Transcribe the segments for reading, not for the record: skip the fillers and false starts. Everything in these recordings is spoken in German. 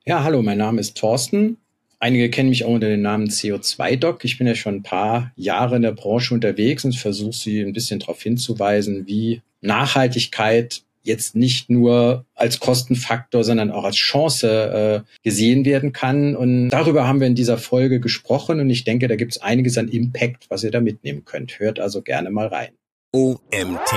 Ja, hallo, mein Name ist Thorsten. Einige kennen mich auch unter dem Namen CO2-Doc. Ich bin ja schon ein paar Jahre in der Branche unterwegs und versuche Sie ein bisschen darauf hinzuweisen, wie Nachhaltigkeit jetzt nicht nur als Kostenfaktor, sondern auch als Chance gesehen werden kann. Und darüber haben wir in dieser Folge gesprochen und ich denke, da gibt es einiges an Impact, was ihr da mitnehmen könnt. Hört also gerne mal rein. OMT.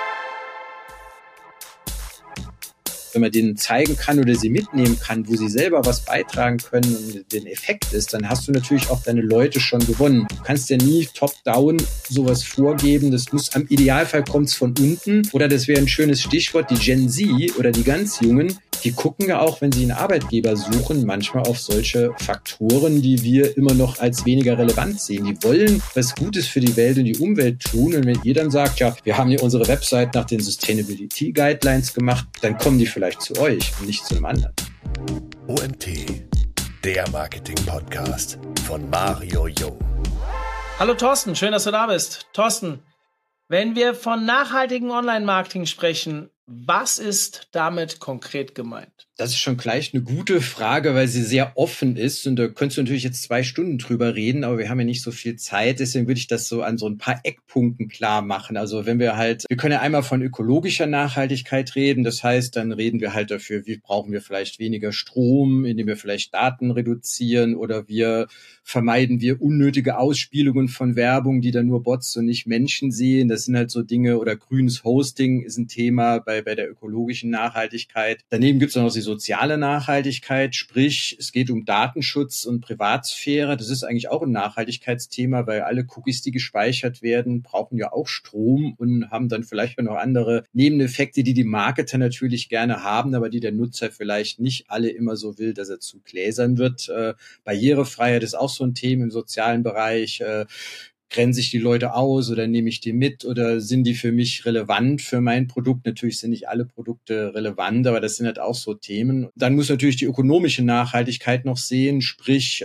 Wenn man denen zeigen kann oder sie mitnehmen kann, wo sie selber was beitragen können und den Effekt ist, dann hast du natürlich auch deine Leute schon gewonnen. Du kannst ja nie top-down sowas vorgeben. Das muss am Idealfall kommt's von unten. Oder das wäre ein schönes Stichwort, die Gen Z oder die ganz Jungen, die gucken ja auch, wenn sie einen Arbeitgeber suchen, manchmal auf solche Faktoren, die wir immer noch als weniger relevant sehen. Die wollen was Gutes für die Welt und die Umwelt tun. Und wenn ihr dann sagt, ja, wir haben hier unsere Website nach den Sustainability Guidelines gemacht, dann kommen die vielleicht zu euch und nicht zu einem anderen. OMT, der Marketing-Podcast von Mario Jung. Hallo Thorsten, schön, dass du da bist. Thorsten, wenn wir von nachhaltigem Online-Marketing sprechen, was ist damit konkret gemeint? Das ist schon gleich eine gute Frage, weil sie sehr offen ist. Und da könntest du natürlich jetzt 2 Stunden drüber reden, aber wir haben ja nicht so viel Zeit. Deswegen würde ich das so an so ein paar Eckpunkten klar machen. Also wenn wir können ja einmal von ökologischer Nachhaltigkeit reden. Das heißt, dann reden wir halt dafür, wie brauchen wir vielleicht weniger Strom, indem wir vielleicht Daten reduzieren oder vermeiden wir unnötige Ausspielungen von Werbung, die dann nur Bots und nicht Menschen sehen. Das sind halt so Dinge, oder grünes Hosting ist ein Thema bei der ökologischen Nachhaltigkeit. Daneben gibt es auch noch die soziale Nachhaltigkeit, sprich, es geht um Datenschutz und Privatsphäre. Das ist eigentlich auch ein Nachhaltigkeitsthema, weil alle Cookies, die gespeichert werden, brauchen ja auch Strom und haben dann vielleicht noch andere Nebeneffekte, die Marketer natürlich gerne haben, aber die der Nutzer vielleicht nicht alle immer so will, dass er zu Gläsern wird. Barrierefreiheit ist auch so ein Thema im sozialen Bereich. Grenze ich die Leute aus oder nehme ich die mit oder sind die für mich relevant für mein Produkt? Natürlich sind nicht alle Produkte relevant, aber das sind halt auch so Themen. Dann muss natürlich die ökonomische Nachhaltigkeit noch sehen, sprich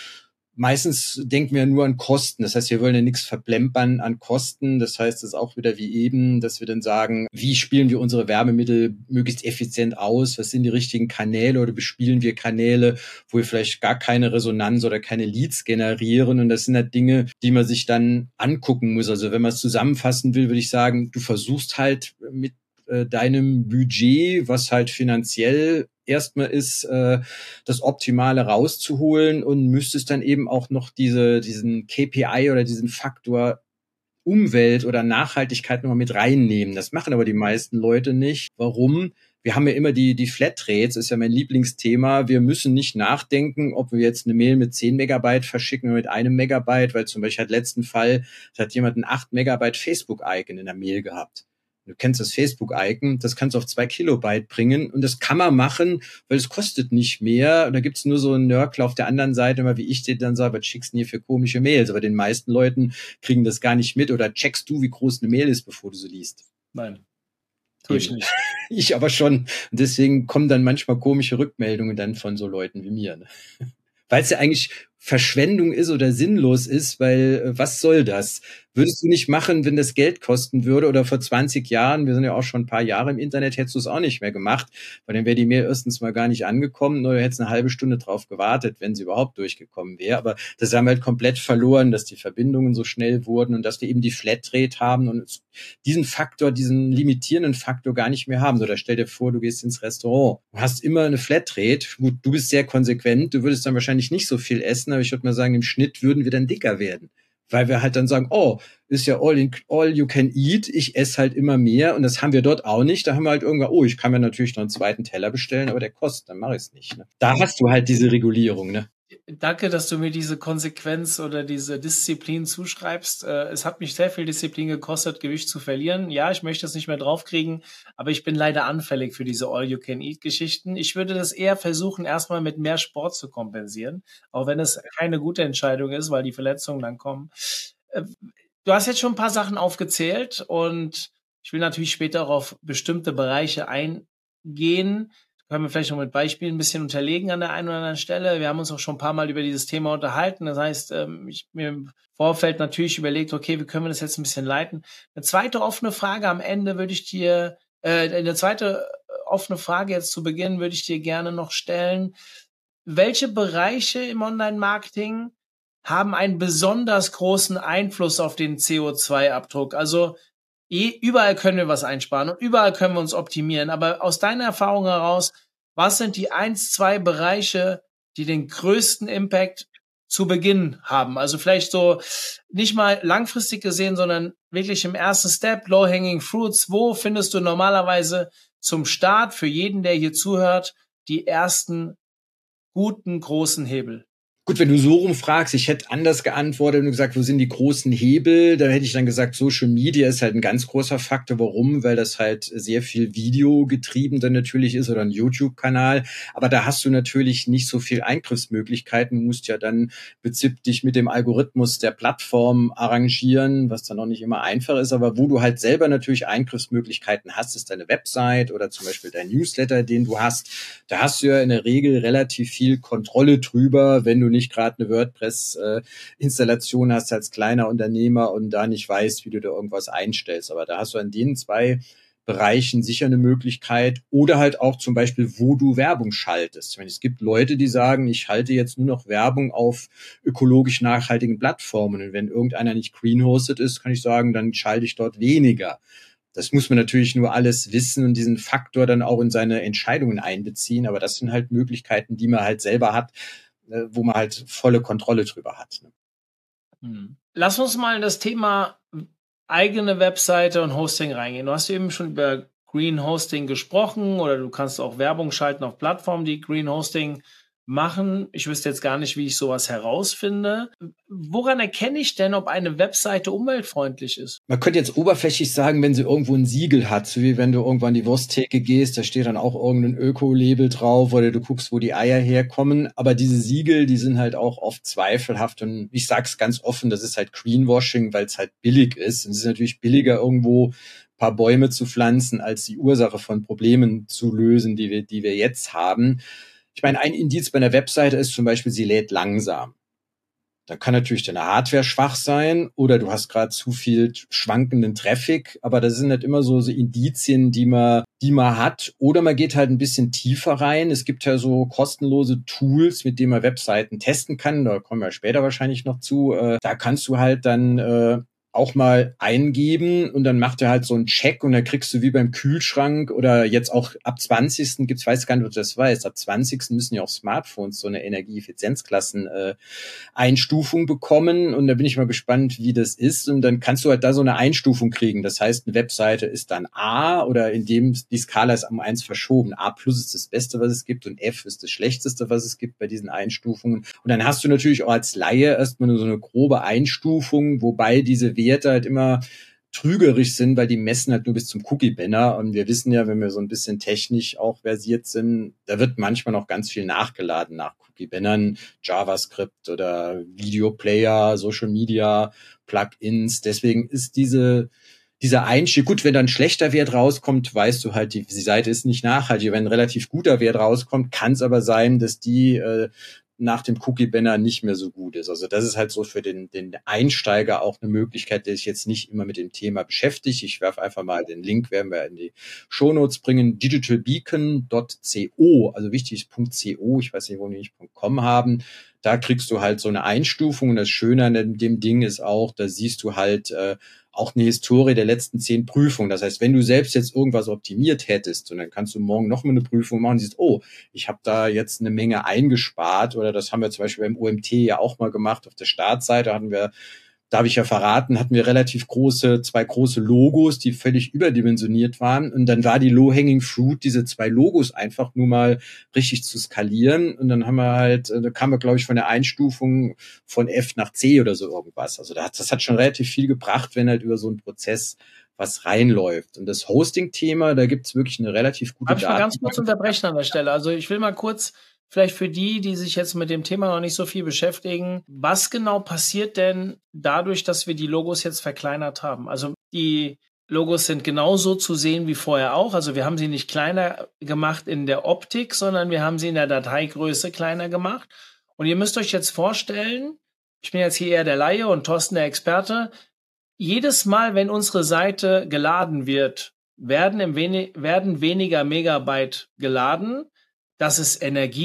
meistens denken wir nur an Kosten. Das heißt, wir wollen ja nichts verplempern an Kosten. Das heißt, das ist auch wieder wie eben, dass wir dann sagen, wie spielen wir unsere Werbemittel möglichst effizient aus? Was sind die richtigen Kanäle oder bespielen wir Kanäle, wo wir vielleicht gar keine Resonanz oder keine Leads generieren? Und das sind halt Dinge, die man sich dann angucken muss. Also wenn man es zusammenfassen will, würde ich sagen, du versuchst halt mit deinem Budget, was halt finanziell erstmal ist, das Optimale rauszuholen und müsstest dann eben auch noch diesen KPI oder diesen Faktor Umwelt oder Nachhaltigkeit nochmal mit reinnehmen. Das machen aber die meisten Leute nicht. Warum? Wir haben ja immer die Flatrates, ist ja mein Lieblingsthema. Wir müssen nicht nachdenken, ob wir jetzt eine Mail mit 10 Megabyte verschicken oder mit 1 Megabyte, weil zum Beispiel letzten Fall, da hat jemand ein 8 Megabyte Facebook-Icon in der Mail gehabt. Du kennst das Facebook-Icon, das kannst du auf 2 Kilobyte bringen und das kann man machen, weil es kostet nicht mehr. Und da gibt's nur so einen Nörgler auf der anderen Seite, immer wie ich dir dann sage, was schickst du denn hier für komische Mails? Aber den meisten Leuten kriegen das gar nicht mit. Oder checkst du, wie groß eine Mail ist, bevor du sie liest? Nein, tue ich nicht. Ich aber schon. Und deswegen kommen dann manchmal komische Rückmeldungen dann von so Leuten wie mir. Ne? Weil es ja eigentlich Verschwendung ist oder sinnlos ist, weil was soll das? Würdest du nicht machen, wenn das Geld kosten würde oder vor 20 Jahren, wir sind ja auch schon ein paar Jahre im Internet, hättest du es auch nicht mehr gemacht, weil dann wäre die Mail erstens mal gar nicht angekommen oder hättest eine halbe Stunde drauf gewartet, wenn sie überhaupt durchgekommen wäre. Aber das haben wir halt komplett verloren, dass die Verbindungen so schnell wurden und dass wir eben die Flatrate haben und diesen Faktor, diesen limitierenden Faktor gar nicht mehr haben. Oder stell dir vor, du gehst ins Restaurant, du hast immer eine Flatrate, gut, du bist sehr konsequent, du würdest dann wahrscheinlich nicht so viel essen, aber ich würde mal sagen, im Schnitt würden wir dann dicker werden. Weil wir halt dann sagen, oh, ist ja all you can eat, ich esse halt immer mehr und das haben wir dort auch nicht. Da haben wir halt irgendwann, oh, ich kann mir natürlich noch einen zweiten Teller bestellen, aber der kostet, dann mache ich es nicht. Ne? Da hast du halt diese Regulierung, ne? Danke, dass du mir diese Konsequenz oder diese Disziplin zuschreibst. Es hat mich sehr viel Disziplin gekostet, Gewicht zu verlieren. Ja, ich möchte es nicht mehr draufkriegen, aber ich bin leider anfällig für diese All-You-Can-Eat-Geschichten. Ich würde das eher versuchen, erstmal mit mehr Sport zu kompensieren, auch wenn es keine gute Entscheidung ist, weil die Verletzungen dann kommen. Du hast jetzt schon ein paar Sachen aufgezählt und ich will natürlich später auch auf bestimmte Bereiche eingehen. Können wir vielleicht noch mit Beispielen ein bisschen unterlegen an der einen oder anderen Stelle. Wir haben uns auch schon ein paar Mal über dieses Thema unterhalten. Das heißt, ich mir im Vorfeld natürlich überlegt, okay, wie können wir das jetzt ein bisschen leiten? Eine zweite offene Frage am Ende würde ich dir, eine zweite offene Frage jetzt zu Beginn würde ich dir gerne noch stellen. welche Bereiche im Online-Marketing haben einen besonders großen Einfluss auf den CO2-Abdruck? Also überall können wir was einsparen und überall können wir uns optimieren. Aber aus deiner Erfahrung heraus, was sind die 2 Bereiche, die den größten Impact zu Beginn haben? Also vielleicht so nicht mal langfristig gesehen, sondern wirklich im ersten Step, Low-Hanging Fruits. Wo findest du normalerweise zum Start für jeden, der hier zuhört, die ersten guten, großen Hebel? Gut, wenn du so rumfragst, ich hätte anders geantwortet und gesagt, wo sind die großen Hebel? Da hätte ich dann gesagt, Social Media ist halt ein ganz großer Faktor. Warum? Weil das halt sehr viel Video getrieben dann natürlich ist oder ein YouTube-Kanal. Aber da hast du natürlich nicht so viel Eingriffsmöglichkeiten. Du musst ja dann dich mit dem Algorithmus der Plattform arrangieren, was dann auch nicht immer einfach ist. Aber wo du halt selber natürlich Eingriffsmöglichkeiten hast, ist deine Website oder zum Beispiel dein Newsletter, den du hast. Da hast du ja in der Regel relativ viel Kontrolle drüber, wenn du nicht gerade eine WordPress-Installation hast als kleiner Unternehmer und da nicht weißt, wie du da irgendwas einstellst. Aber da hast du an den 2 Bereichen sicher eine Möglichkeit oder halt auch zum Beispiel, wo du Werbung schaltest. Ich meine, es gibt Leute, die sagen, ich schalte jetzt nur noch Werbung auf ökologisch nachhaltigen Plattformen und wenn irgendeiner nicht green-hosted ist, kann ich sagen, dann schalte ich dort weniger. Das muss man natürlich nur alles wissen und diesen Faktor dann auch in seine Entscheidungen einbeziehen. Aber das sind halt Möglichkeiten, die man halt selber hat, wo man halt volle Kontrolle drüber hat. Lass uns mal in das Thema eigene Webseite und Hosting reingehen. Du hast eben schon über Green Hosting gesprochen oder du kannst auch Werbung schalten auf Plattformen, die Green Hosting machen. Ich wüsste jetzt gar nicht, wie ich sowas herausfinde. Woran erkenne ich denn, ob eine Webseite umweltfreundlich ist? Man könnte jetzt oberflächlich sagen, wenn sie irgendwo ein Siegel hat, so wie wenn du irgendwann an die Wursttheke gehst, da steht dann auch irgendein Öko-Label drauf oder du guckst, wo die Eier herkommen. Aber diese Siegel, die sind halt auch oft zweifelhaft und ich sag's ganz offen, das ist halt Greenwashing, weil es halt billig ist. Und es ist natürlich billiger, irgendwo ein paar Bäume zu pflanzen, als die Ursache von Problemen zu lösen, die wir jetzt haben. Ich meine, ein Indiz bei einer Webseite ist zum Beispiel, sie lädt langsam. Da kann natürlich deine Hardware schwach sein oder du hast gerade zu viel schwankenden Traffic, aber das sind halt immer so Indizien, die man hat. Oder man geht halt ein bisschen tiefer rein. Es gibt ja so kostenlose Tools, mit denen man Webseiten testen kann. Da kommen wir später wahrscheinlich noch zu. Da kannst du halt dann auch mal eingeben und dann macht er halt so einen Check und dann kriegst du wie beim Kühlschrank oder jetzt auch ab 20. gibt's, weiß gar nicht, ob du das weißt, ab 20. müssen ja auch Smartphones so eine Energieeffizienzklassen Einstufung bekommen und da bin ich mal gespannt, wie das ist und dann kannst du halt da so eine Einstufung kriegen. Das heißt, eine Webseite ist dann A oder in dem die Skala ist um 1 verschoben. A+ ist das Beste, was es gibt und F ist das Schlechteste, was es gibt bei diesen Einstufungen. Und dann hast du natürlich auch als Laie erstmal nur so eine grobe Einstufung, wobei diese Werte halt immer trügerisch sind, weil die messen halt nur bis zum Cookie-Banner und wir wissen ja, wenn wir so ein bisschen technisch auch versiert sind, da wird manchmal noch ganz viel nachgeladen nach Cookie-Bannern, JavaScript oder Videoplayer, Social Media, Plugins, deswegen ist dieser Einstieg, gut, wenn dann ein schlechter Wert rauskommt, weißt du halt, die Seite ist nicht nachhaltig. Wenn ein relativ guter Wert rauskommt, kann es aber sein, dass die nach dem Cookie-Banner nicht mehr so gut ist. Also das ist halt so für den Einsteiger auch eine Möglichkeit, der sich jetzt nicht immer mit dem Thema beschäftigt. Ich werfe einfach mal den Link, werden wir in die Shownotes bringen, digitalbeacon.co, also wichtig ist .co, ich weiß nicht, wo die nicht .com haben. Da kriegst du halt so eine Einstufung und das Schöne an dem Ding ist auch, da siehst du halt auch eine Historie der letzten 10 Prüfungen. Das heißt, wenn du selbst jetzt irgendwas optimiert hättest und dann kannst du morgen noch mal eine Prüfung machen und siehst, oh, ich habe da jetzt eine Menge eingespart oder das haben wir zum Beispiel beim OMT ja auch mal gemacht. Auf der Startseite hatten wir relativ zwei große Logos, die völlig überdimensioniert waren. Und dann war die Low-Hanging Fruit, diese 2 Logos einfach nur mal richtig zu skalieren. Und dann da kamen wir, glaube ich, von der Einstufung von F nach C oder so irgendwas. Also das hat schon relativ viel gebracht, wenn halt über so einen Prozess was reinläuft. Und das Hosting-Thema, da gibt's wirklich eine relativ gute Darf ich mal ganz kurz unterbrechen an der Stelle? Also ich will mal kurz vielleicht für die sich jetzt mit dem Thema noch nicht so viel beschäftigen, was genau passiert denn dadurch, dass wir die Logos jetzt verkleinert haben? Also die Logos sind genauso zu sehen wie vorher auch. Also wir haben sie nicht kleiner gemacht in der Optik, sondern wir haben sie in der Dateigröße kleiner gemacht. Und ihr müsst euch jetzt vorstellen, ich bin jetzt hier eher der Laie und Thorsten der Experte, jedes Mal, wenn unsere Seite geladen wird, werden weniger Megabyte geladen. Das ist Energie,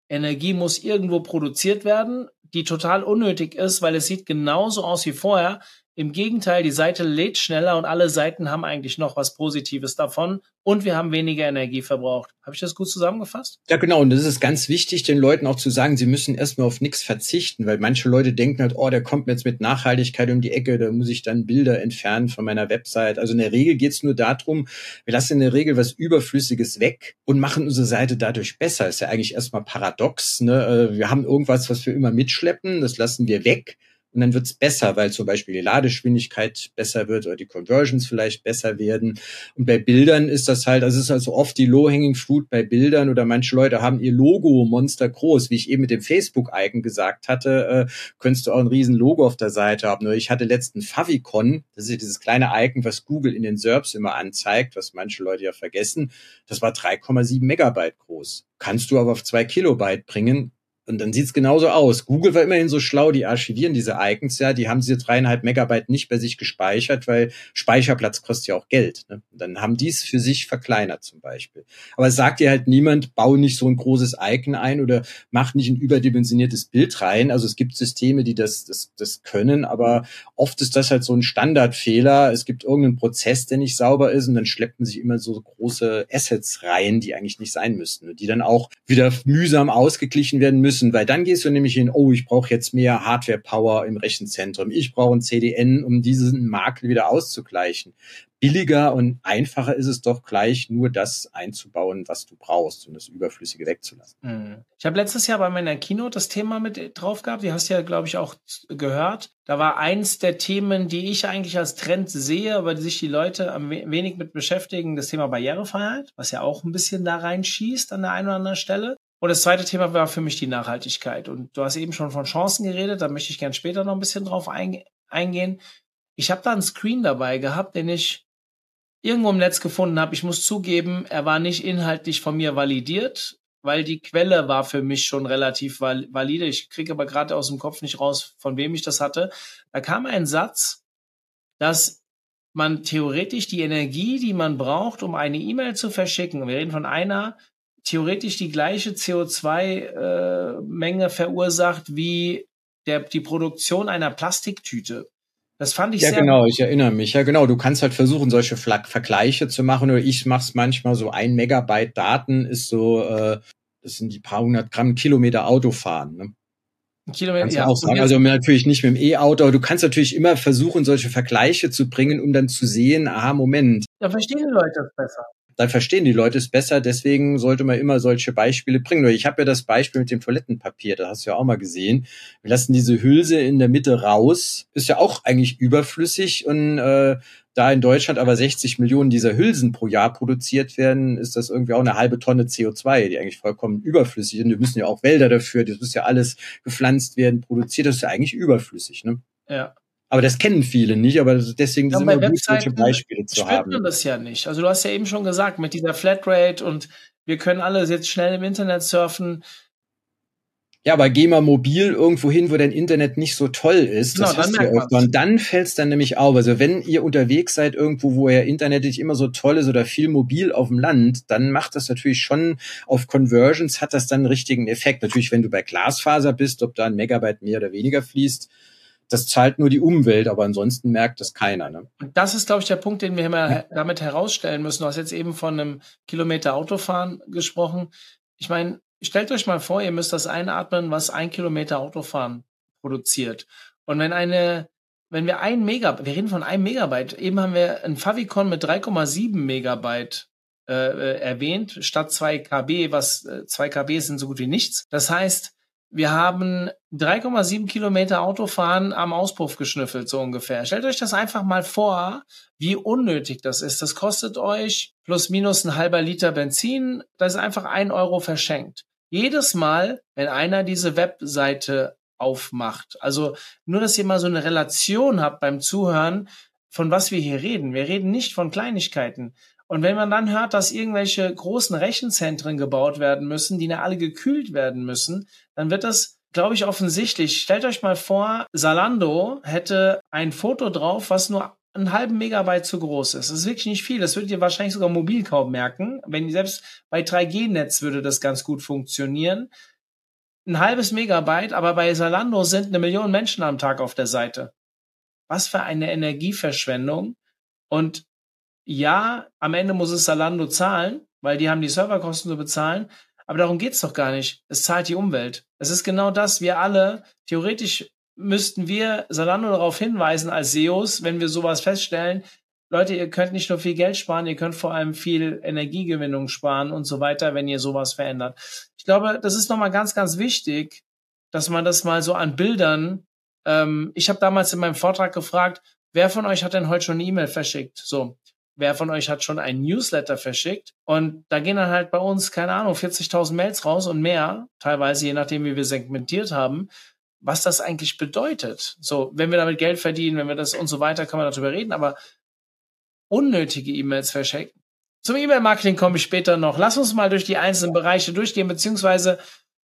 Energie muss irgendwo produziert werden, die total unnötig ist, weil es sieht genauso aus wie vorher. Im Gegenteil, die Seite lädt schneller und alle Seiten haben eigentlich noch was Positives davon und wir haben weniger Energie verbraucht. Habe ich das gut zusammengefasst? Ja, genau. Und das ist ganz wichtig, den Leuten auch zu sagen, sie müssen erstmal auf nichts verzichten, weil manche Leute denken halt, oh, der kommt mir jetzt mit Nachhaltigkeit um die Ecke, da muss ich dann Bilder entfernen von meiner Website. Also in der Regel geht's nur darum, wir lassen in der Regel was Überflüssiges weg und machen unsere Seite dadurch besser. Ist ja eigentlich erstmal paradox, ne? Wir haben irgendwas, was wir immer mitschleppen, das lassen wir weg. Und dann wird's besser, weil zum Beispiel die Ladegeschwindigkeit besser wird oder die Conversions vielleicht besser werden. Und bei Bildern ist das halt, also es ist also oft die Low-Hanging Fruit bei Bildern oder manche Leute haben ihr Logo monstergroß, wie ich eben mit dem Facebook-Icon gesagt hatte, könntest du auch ein riesen Logo auf der Seite haben. Nur ich hatte letzten Favicon, das ist ja dieses kleine Icon, was Google in den SERPs immer anzeigt, was manche Leute ja vergessen, das war 3,7 Megabyte groß. Kannst du aber auf 2 Kilobyte bringen. Und dann sieht's genauso aus. Google war immerhin so schlau, die archivieren diese Icons, ja, die haben diese 3,5 Megabyte nicht bei sich gespeichert, weil Speicherplatz kostet ja auch Geld, ne? Und dann haben die es für sich verkleinert zum Beispiel. Aber es sagt dir halt niemand, bau nicht so ein großes Icon ein oder mach nicht ein überdimensioniertes Bild rein. Also es gibt Systeme, die das können, aber oft ist das halt so ein Standardfehler. Es gibt irgendeinen Prozess, der nicht sauber ist und dann schleppt man sich immer so große Assets rein, die eigentlich nicht sein müssten und die dann auch wieder mühsam ausgeglichen werden müssen. Weil dann gehst du nämlich hin, oh, ich brauche jetzt mehr Hardware-Power im Rechenzentrum. Ich brauche ein CDN, um diesen Makel wieder auszugleichen. Billiger und einfacher ist es doch gleich, nur das einzubauen, was du brauchst und das Überflüssige wegzulassen. Ich habe letztes Jahr bei meiner Keynote das Thema mit drauf gehabt. Die hast du ja, glaube ich, auch gehört. Da war eins der Themen, die ich eigentlich als Trend sehe, aber die sich die Leute am wenig mit beschäftigen, das Thema Barrierefreiheit, was ja auch ein bisschen da reinschießt an der einen oder anderen Stelle. Und das zweite Thema war für mich die Nachhaltigkeit. Und du hast eben schon von Chancen geredet, da möchte ich gern später noch ein bisschen drauf eingehen. Ich habe da einen Screen dabei gehabt, den ich irgendwo im Netz gefunden habe. Ich muss zugeben, er war nicht inhaltlich von mir validiert, weil die Quelle war für mich schon relativ valide. Ich kriege aber gerade aus dem Kopf nicht raus, von wem ich das hatte. Da kam ein Satz, dass man theoretisch die Energie, die man braucht, um eine E-Mail zu verschicken, wir reden von einer, theoretisch die gleiche CO2-Menge verursacht wie die Produktion einer Plastiktüte. Das fand ich ja, sehr... Ja, genau, ich erinnere mich. Ja, genau, du kannst halt versuchen, solche Vergleiche zu machen. Oder ich mach's manchmal so, 1 Megabyte Daten ist so, das sind die paar 100 Gramm Kilometer Autofahren, ne? Kilometer, kannst du auch sagen. Also natürlich nicht mit dem E-Auto, aber du kannst natürlich immer versuchen, solche Vergleiche zu bringen, um dann zu sehen, aha, Moment. Da verstehen die Leute das besser. Dann verstehen die Leute es besser, deswegen sollte man immer solche Beispiele bringen. Ich habe ja das Beispiel mit dem Toilettenpapier, das hast du ja auch mal gesehen. Wir lassen diese Hülse in der Mitte raus, ist ja auch eigentlich überflüssig und da in Deutschland aber 60 Millionen dieser Hülsen pro Jahr produziert werden, ist das irgendwie auch eine halbe Tonne CO2, die eigentlich vollkommen überflüssig sind. Wir müssen ja auch Wälder dafür, das muss ja alles gepflanzt werden, produziert, das ist ja eigentlich überflüssig, ne? Ja. Aber das kennen viele nicht, aber deswegen ist es immer gut, solche Beispiele zu haben. Man das ja nicht. Also du hast ja eben schon gesagt, mit dieser Flatrate und wir können alle jetzt schnell im Internet surfen. Ja, aber geh mal mobil irgendwo hin, wo dein Internet nicht so toll ist. Genau, das hast du ja öfter. Und dann fällt's dann nämlich auf. Also wenn ihr unterwegs seid irgendwo, wo euer Internet nicht immer so toll ist oder viel mobil auf dem Land, dann macht das natürlich schon auf Conversions, hat das dann einen richtigen Effekt. Natürlich, wenn du bei Glasfaser bist, ob da ein Megabyte mehr oder weniger fließt, das zahlt nur die Umwelt, aber ansonsten merkt das keiner, ne? Und das ist, glaube ich, der Punkt, den wir immer damit herausstellen müssen. Du hast jetzt eben von einem Kilometer Autofahren gesprochen. Ich meine, stellt euch mal vor, ihr müsst das einatmen, was 1 Kilometer Autofahren produziert. Und wenn wir wir reden von 1 Megabyte, eben haben wir ein Favicon mit 3,7 Megabyte erwähnt, statt 2 KB, 2 KB sind so gut wie nichts. Das heißt, wir haben 3,7 Kilometer Autofahren am Auspuff geschnüffelt, so ungefähr. Stellt euch das einfach mal vor, wie unnötig das ist. Das kostet euch plus minus ein halber Liter Benzin. Das ist einfach 1 Euro verschenkt. Jedes Mal, wenn einer diese Webseite aufmacht. Also nur, dass ihr mal so eine Relation habt beim Zuhören, von was wir hier reden. Wir reden nicht von Kleinigkeiten. Und wenn man dann hört, dass irgendwelche großen Rechenzentren gebaut werden müssen, die alle gekühlt werden müssen, dann wird das, glaube ich, offensichtlich. Stellt euch mal vor, Zalando hätte ein Foto drauf, was nur einen halben Megabyte zu groß ist. Das ist wirklich nicht viel. Das würdet ihr wahrscheinlich sogar mobil kaum merken. Selbst bei 3G-Netz würde das ganz gut funktionieren. ein halbes Megabyte, aber bei Zalando sind 1 Million Menschen am Tag auf der Seite. Was für eine Energieverschwendung. Und ja, am Ende muss es Zalando zahlen, weil die haben die Serverkosten zu bezahlen. Aber darum geht's doch gar nicht. Es zahlt die Umwelt. Es ist genau das. Wir alle, theoretisch müssten wir Zalando darauf hinweisen als SEOs, wenn wir sowas feststellen, Leute, ihr könnt nicht nur viel Geld sparen, ihr könnt vor allem viel Energiegewinnung sparen und so weiter, wenn ihr sowas verändert. Ich glaube, das ist nochmal ganz, ganz wichtig, dass man das mal so an Bildern, ich habe damals in meinem Vortrag gefragt, wer von euch hat denn heute schon eine E-Mail verschickt? So, wer von euch hat schon einen Newsletter verschickt? Und da gehen dann halt bei uns, keine Ahnung, 40.000 Mails raus und mehr, teilweise je nachdem, wie wir segmentiert haben, was das eigentlich bedeutet. So, wenn wir damit Geld verdienen, wenn wir das und so weiter, kann man darüber reden, aber unnötige E-Mails verschicken. Zum E-Mail-Marketing komme ich später noch. Lass uns mal durch die einzelnen Bereiche durchgehen, beziehungsweise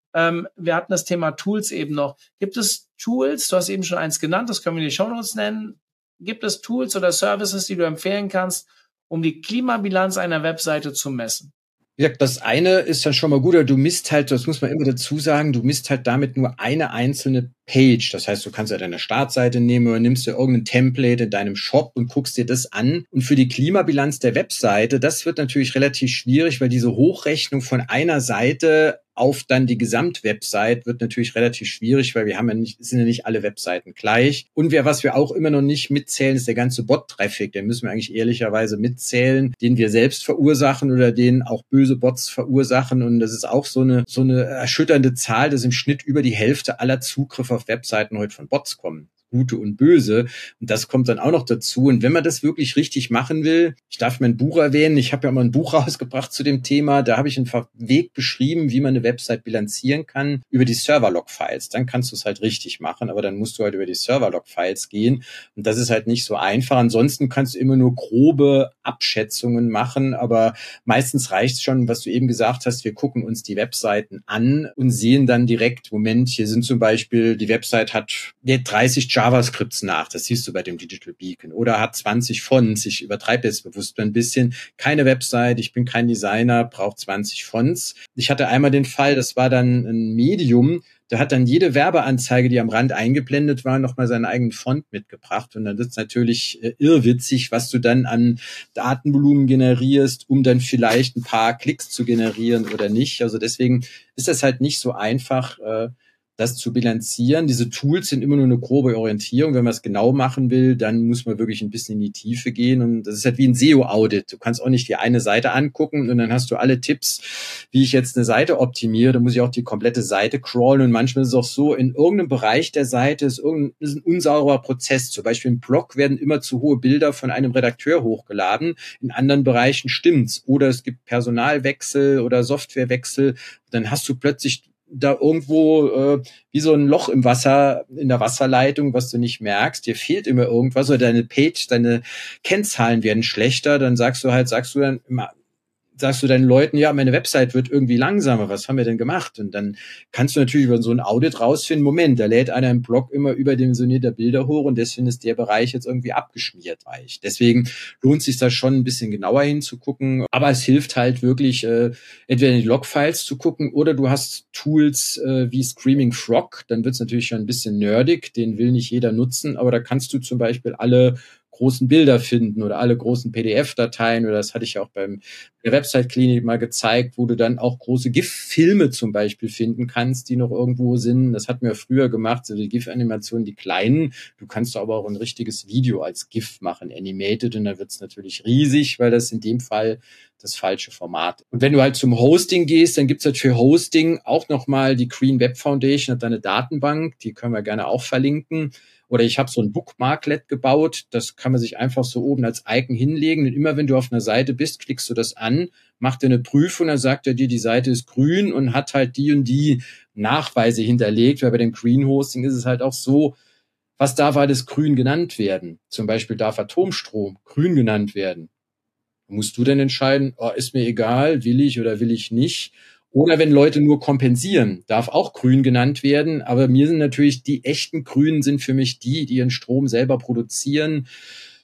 wir hatten das Thema Tools eben noch. Gibt es Tools, du hast eben schon eins genannt, das können wir in die Shownotes nennen. Gibt es Tools oder Services, die du empfehlen kannst, um die Klimabilanz einer Webseite zu messen? Wie gesagt, das eine ist dann schon mal gut, du misst halt, das muss man immer dazu sagen, du misst halt damit nur eine einzelne Page. Das heißt, du kannst ja deine Startseite nehmen oder nimmst dir irgendein Template in deinem Shop und guckst dir das an. Und für die Klimabilanz der Webseite, das wird natürlich relativ schwierig, weil diese Hochrechnung von einer Seite auf dann die Gesamtwebsite wird natürlich relativ schwierig, weil wir haben ja nicht, sind ja nicht alle Webseiten gleich. Und was wir auch immer noch nicht mitzählen, ist der ganze Bot-Traffic. Den müssen wir eigentlich ehrlicherweise mitzählen, den wir selbst verursachen oder den auch böse Bots verursachen. Und das ist auch so eine erschütternde Zahl, dass im Schnitt über die Hälfte aller Zugriffe auf Webseiten heute von Bots kommen. Gute und Böse. Und das kommt dann auch noch dazu. Und wenn man das wirklich richtig machen will, ich darf mein Buch erwähnen, ich habe ja mal ein Buch rausgebracht zu dem Thema, da habe ich einen Weg beschrieben, wie man eine Website bilanzieren kann über die Server-Log-Files. Dann kannst du es halt richtig machen, aber dann musst du halt über die Server-Log-Files gehen. Und das ist halt nicht so einfach. Ansonsten kannst du immer nur grobe Abschätzungen machen, aber meistens reicht es schon, was du eben gesagt hast, wir gucken uns die Webseiten an und sehen dann direkt, Moment, hier sind zum Beispiel, die Website hat 30 JavaScripts nach, das siehst du bei dem Digital Beacon, oder hat 20 Fonts, ich übertreibe jetzt bewusst ein bisschen, keine Website, ich bin kein Designer, braucht 20 Fonts. Ich hatte einmal den Fall, das war dann ein Medium, da hat dann jede Werbeanzeige, die am Rand eingeblendet war, nochmal seinen eigenen Font mitgebracht. Und dann wird es natürlich irrwitzig, was du dann an Datenvolumen generierst, um dann vielleicht ein paar Klicks zu generieren oder nicht. Also deswegen ist das halt nicht so einfach, das zu bilanzieren. Diese Tools sind immer nur eine grobe Orientierung. Wenn man es genau machen will, dann muss man wirklich ein bisschen in die Tiefe gehen. Und das ist halt wie ein SEO-Audit. Du kannst auch nicht die eine Seite angucken und dann hast du alle Tipps, wie ich jetzt eine Seite optimiere. Da muss ich auch die komplette Seite crawlen. Und manchmal ist es auch so, in irgendeinem Bereich der Seite ist ein unsauberer Prozess. Zum Beispiel im Blog werden immer zu hohe Bilder von einem Redakteur hochgeladen. In anderen Bereichen stimmt's. Oder es gibt Personalwechsel oder Softwarewechsel. Dann hast du plötzlich da irgendwo wie so ein Loch im Wasser, in der Wasserleitung, was du nicht merkst. Dir fehlt immer irgendwas oder deine Page, deine Kennzahlen werden schlechter. Dann sagst du dann immer, sagst du deinen Leuten, ja, meine Website wird irgendwie langsamer, was haben wir denn gemacht? Und dann kannst du natürlich über so ein Audit rausfinden, Moment, da lädt einer im Blog immer überdimensionierte Bilder hoch und deswegen ist der Bereich jetzt irgendwie abgeschmiert. Deswegen lohnt es sich da schon ein bisschen genauer hinzugucken, aber es hilft halt wirklich, entweder in die Logfiles zu gucken oder du hast Tools wie Screaming Frog, dann wird es natürlich schon ein bisschen nerdig, den will nicht jeder nutzen, aber da kannst du zum Beispiel alle großen Bilder finden oder alle großen PDF-Dateien, oder das hatte ich ja auch der Website-Klinik mal gezeigt, wo du dann auch große GIF-Filme zum Beispiel finden kannst, die noch irgendwo sind. Das hatten wir früher gemacht, so die GIF-Animationen, die kleinen. Du kannst aber auch ein richtiges Video als GIF machen, animated, und dann wird es natürlich riesig, weil das in dem Fall das falsche Format. Und wenn du halt zum Hosting gehst, dann gibt's halt für Hosting auch nochmal die Green Web Foundation, hat da eine Datenbank, die können wir gerne auch verlinken. Oder ich habe so ein Bookmarklet gebaut, das kann man sich einfach so oben als Icon hinlegen. Und immer wenn du auf einer Seite bist, klickst du das an, macht dir eine Prüfung, dann sagt er dir, die Seite ist grün und hat halt die und die Nachweise hinterlegt. Weil bei dem Green Hosting ist es halt auch so, was darf alles grün genannt werden? Zum Beispiel darf Atomstrom grün genannt werden. Musst du dann entscheiden, ist mir egal, will ich oder will ich nicht. Oder wenn Leute nur kompensieren, darf auch grün genannt werden. Aber mir sind natürlich die echten Grünen sind für mich die ihren Strom selber produzieren.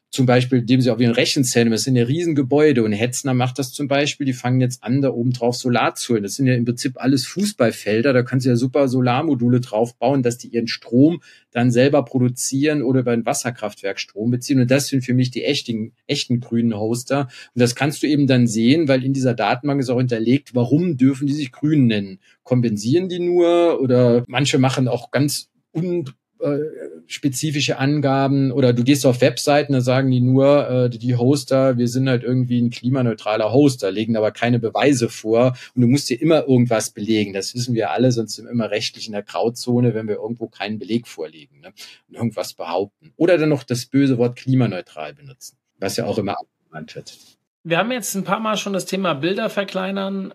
zum Beispiel, indem sie auf ihren Rechenzentren, das sind ja Riesengebäude, und Hetzner macht das zum Beispiel, die fangen jetzt an, da oben drauf Solar zu holen. Das sind ja im Prinzip alles Fußballfelder, da kannst du ja super Solarmodule drauf bauen, dass die ihren Strom dann selber produzieren oder über ein Wasserkraftwerk Strom beziehen. Und das sind für mich die echten grünen Hoster. Und das kannst du eben dann sehen, weil in dieser Datenbank ist auch hinterlegt, warum dürfen die sich grün nennen? Kompensieren die nur, oder manche machen auch ganz spezifische Angaben, oder du gehst auf Webseiten, da sagen die nur, die Hoster, wir sind halt irgendwie ein klimaneutraler Hoster, legen aber keine Beweise vor, und du musst dir immer irgendwas belegen. Das wissen wir alle, sonst sind wir immer rechtlich in der Grauzone, wenn wir irgendwo keinen Beleg vorlegen, ne? Und irgendwas behaupten. Oder dann noch das böse Wort klimaneutral benutzen, was ja auch immer abgewandt wird. Wir haben jetzt ein paar Mal schon das Thema Bilder verkleinern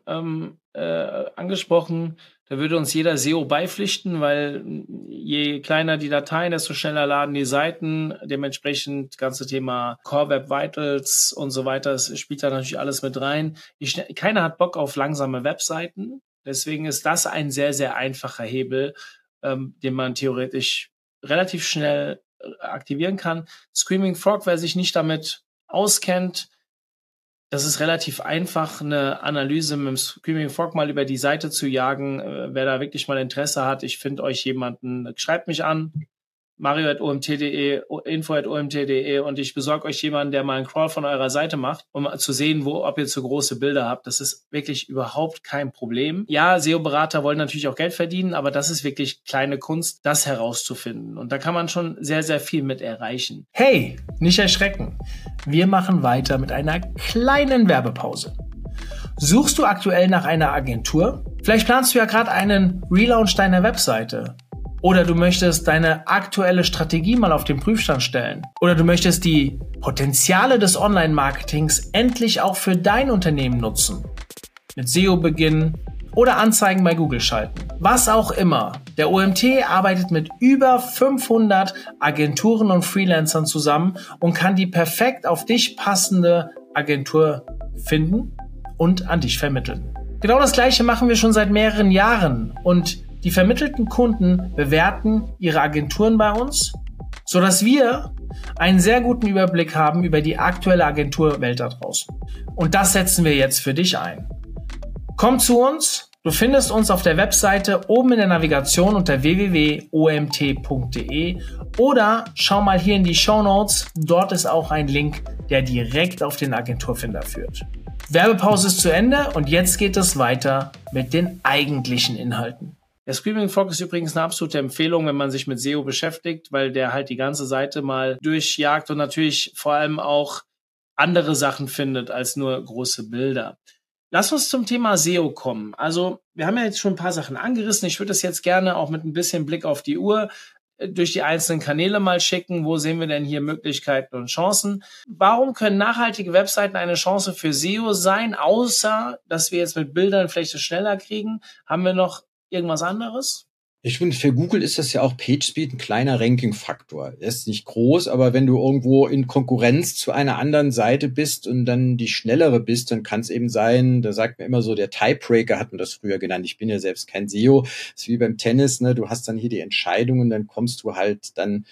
angesprochen. Da würde uns jeder SEO beipflichten, weil je kleiner die Dateien, desto schneller laden die Seiten. Dementsprechend ganze Thema Core Web Vitals und so weiter, das spielt da natürlich alles mit rein. Keiner hat Bock auf langsame Webseiten. Deswegen ist das ein sehr, sehr einfacher Hebel, den man theoretisch relativ schnell aktivieren kann. Screaming Frog, wer sich nicht damit auskennt, das ist relativ einfach, eine Analyse mit dem Screaming Frog mal über die Seite zu jagen. Wer da wirklich mal Interesse hat, ich finde euch jemanden, schreibt mich an, mario@omt.de, info@omt.de, und ich besorge euch jemanden, der mal einen Crawl von eurer Seite macht, um zu sehen, ob ihr zu große Bilder habt. Das ist wirklich überhaupt kein Problem. Ja, SEO-Berater wollen natürlich auch Geld verdienen, aber das ist wirklich kleine Kunst, das herauszufinden. Und da kann man schon sehr, sehr viel mit erreichen. Hey, nicht erschrecken. Wir machen weiter mit einer kleinen Werbepause. Suchst du aktuell nach einer Agentur? Vielleicht planst du ja gerade einen Relaunch deiner Webseite. Oder du möchtest deine aktuelle Strategie mal auf den Prüfstand stellen. Oder du möchtest die Potenziale des Online-Marketings endlich auch für dein Unternehmen nutzen. Mit SEO beginnen oder Anzeigen bei Google schalten. Was auch immer. Der OMT arbeitet mit über 500 Agenturen und Freelancern zusammen und kann die perfekt auf dich passende Agentur finden und an dich vermitteln. Genau das Gleiche machen wir schon seit mehreren Jahren, und die vermittelten Kunden bewerten ihre Agenturen bei uns, sodass wir einen sehr guten Überblick haben über die aktuelle Agenturwelt da draußen. Und das setzen wir jetzt für dich ein. Komm zu uns, du findest uns auf der Webseite oben in der Navigation unter www.omt.de, oder schau mal hier in die Shownotes, dort ist auch ein Link, der direkt auf den Agenturfinder führt. Werbepause ist zu Ende und jetzt geht es weiter mit den eigentlichen Inhalten. Der Screaming Frog ist übrigens eine absolute Empfehlung, wenn man sich mit SEO beschäftigt, weil der halt die ganze Seite mal durchjagt und natürlich vor allem auch andere Sachen findet als nur große Bilder. Lass uns zum Thema SEO kommen. Also wir haben ja jetzt schon ein paar Sachen angerissen. Ich würde das jetzt gerne auch mit ein bisschen Blick auf die Uhr durch die einzelnen Kanäle mal schicken. Wo sehen wir denn hier Möglichkeiten und Chancen? Warum können nachhaltige Webseiten eine Chance für SEO sein, außer dass wir jetzt mit Bildern vielleicht das schneller kriegen? Haben wir noch irgendwas anderes? Ich finde, für Google ist das ja auch PageSpeed ein kleiner Ranking-Faktor. Er ist nicht groß, aber wenn du irgendwo in Konkurrenz zu einer anderen Seite bist und dann die schnellere bist, dann kann es eben sein, da sagt man immer so, der Tiebreaker hat man das früher genannt. Ich bin ja selbst kein SEO. Das ist wie beim Tennis, ne? Du hast dann hier die Entscheidung und dann kommst du halt dann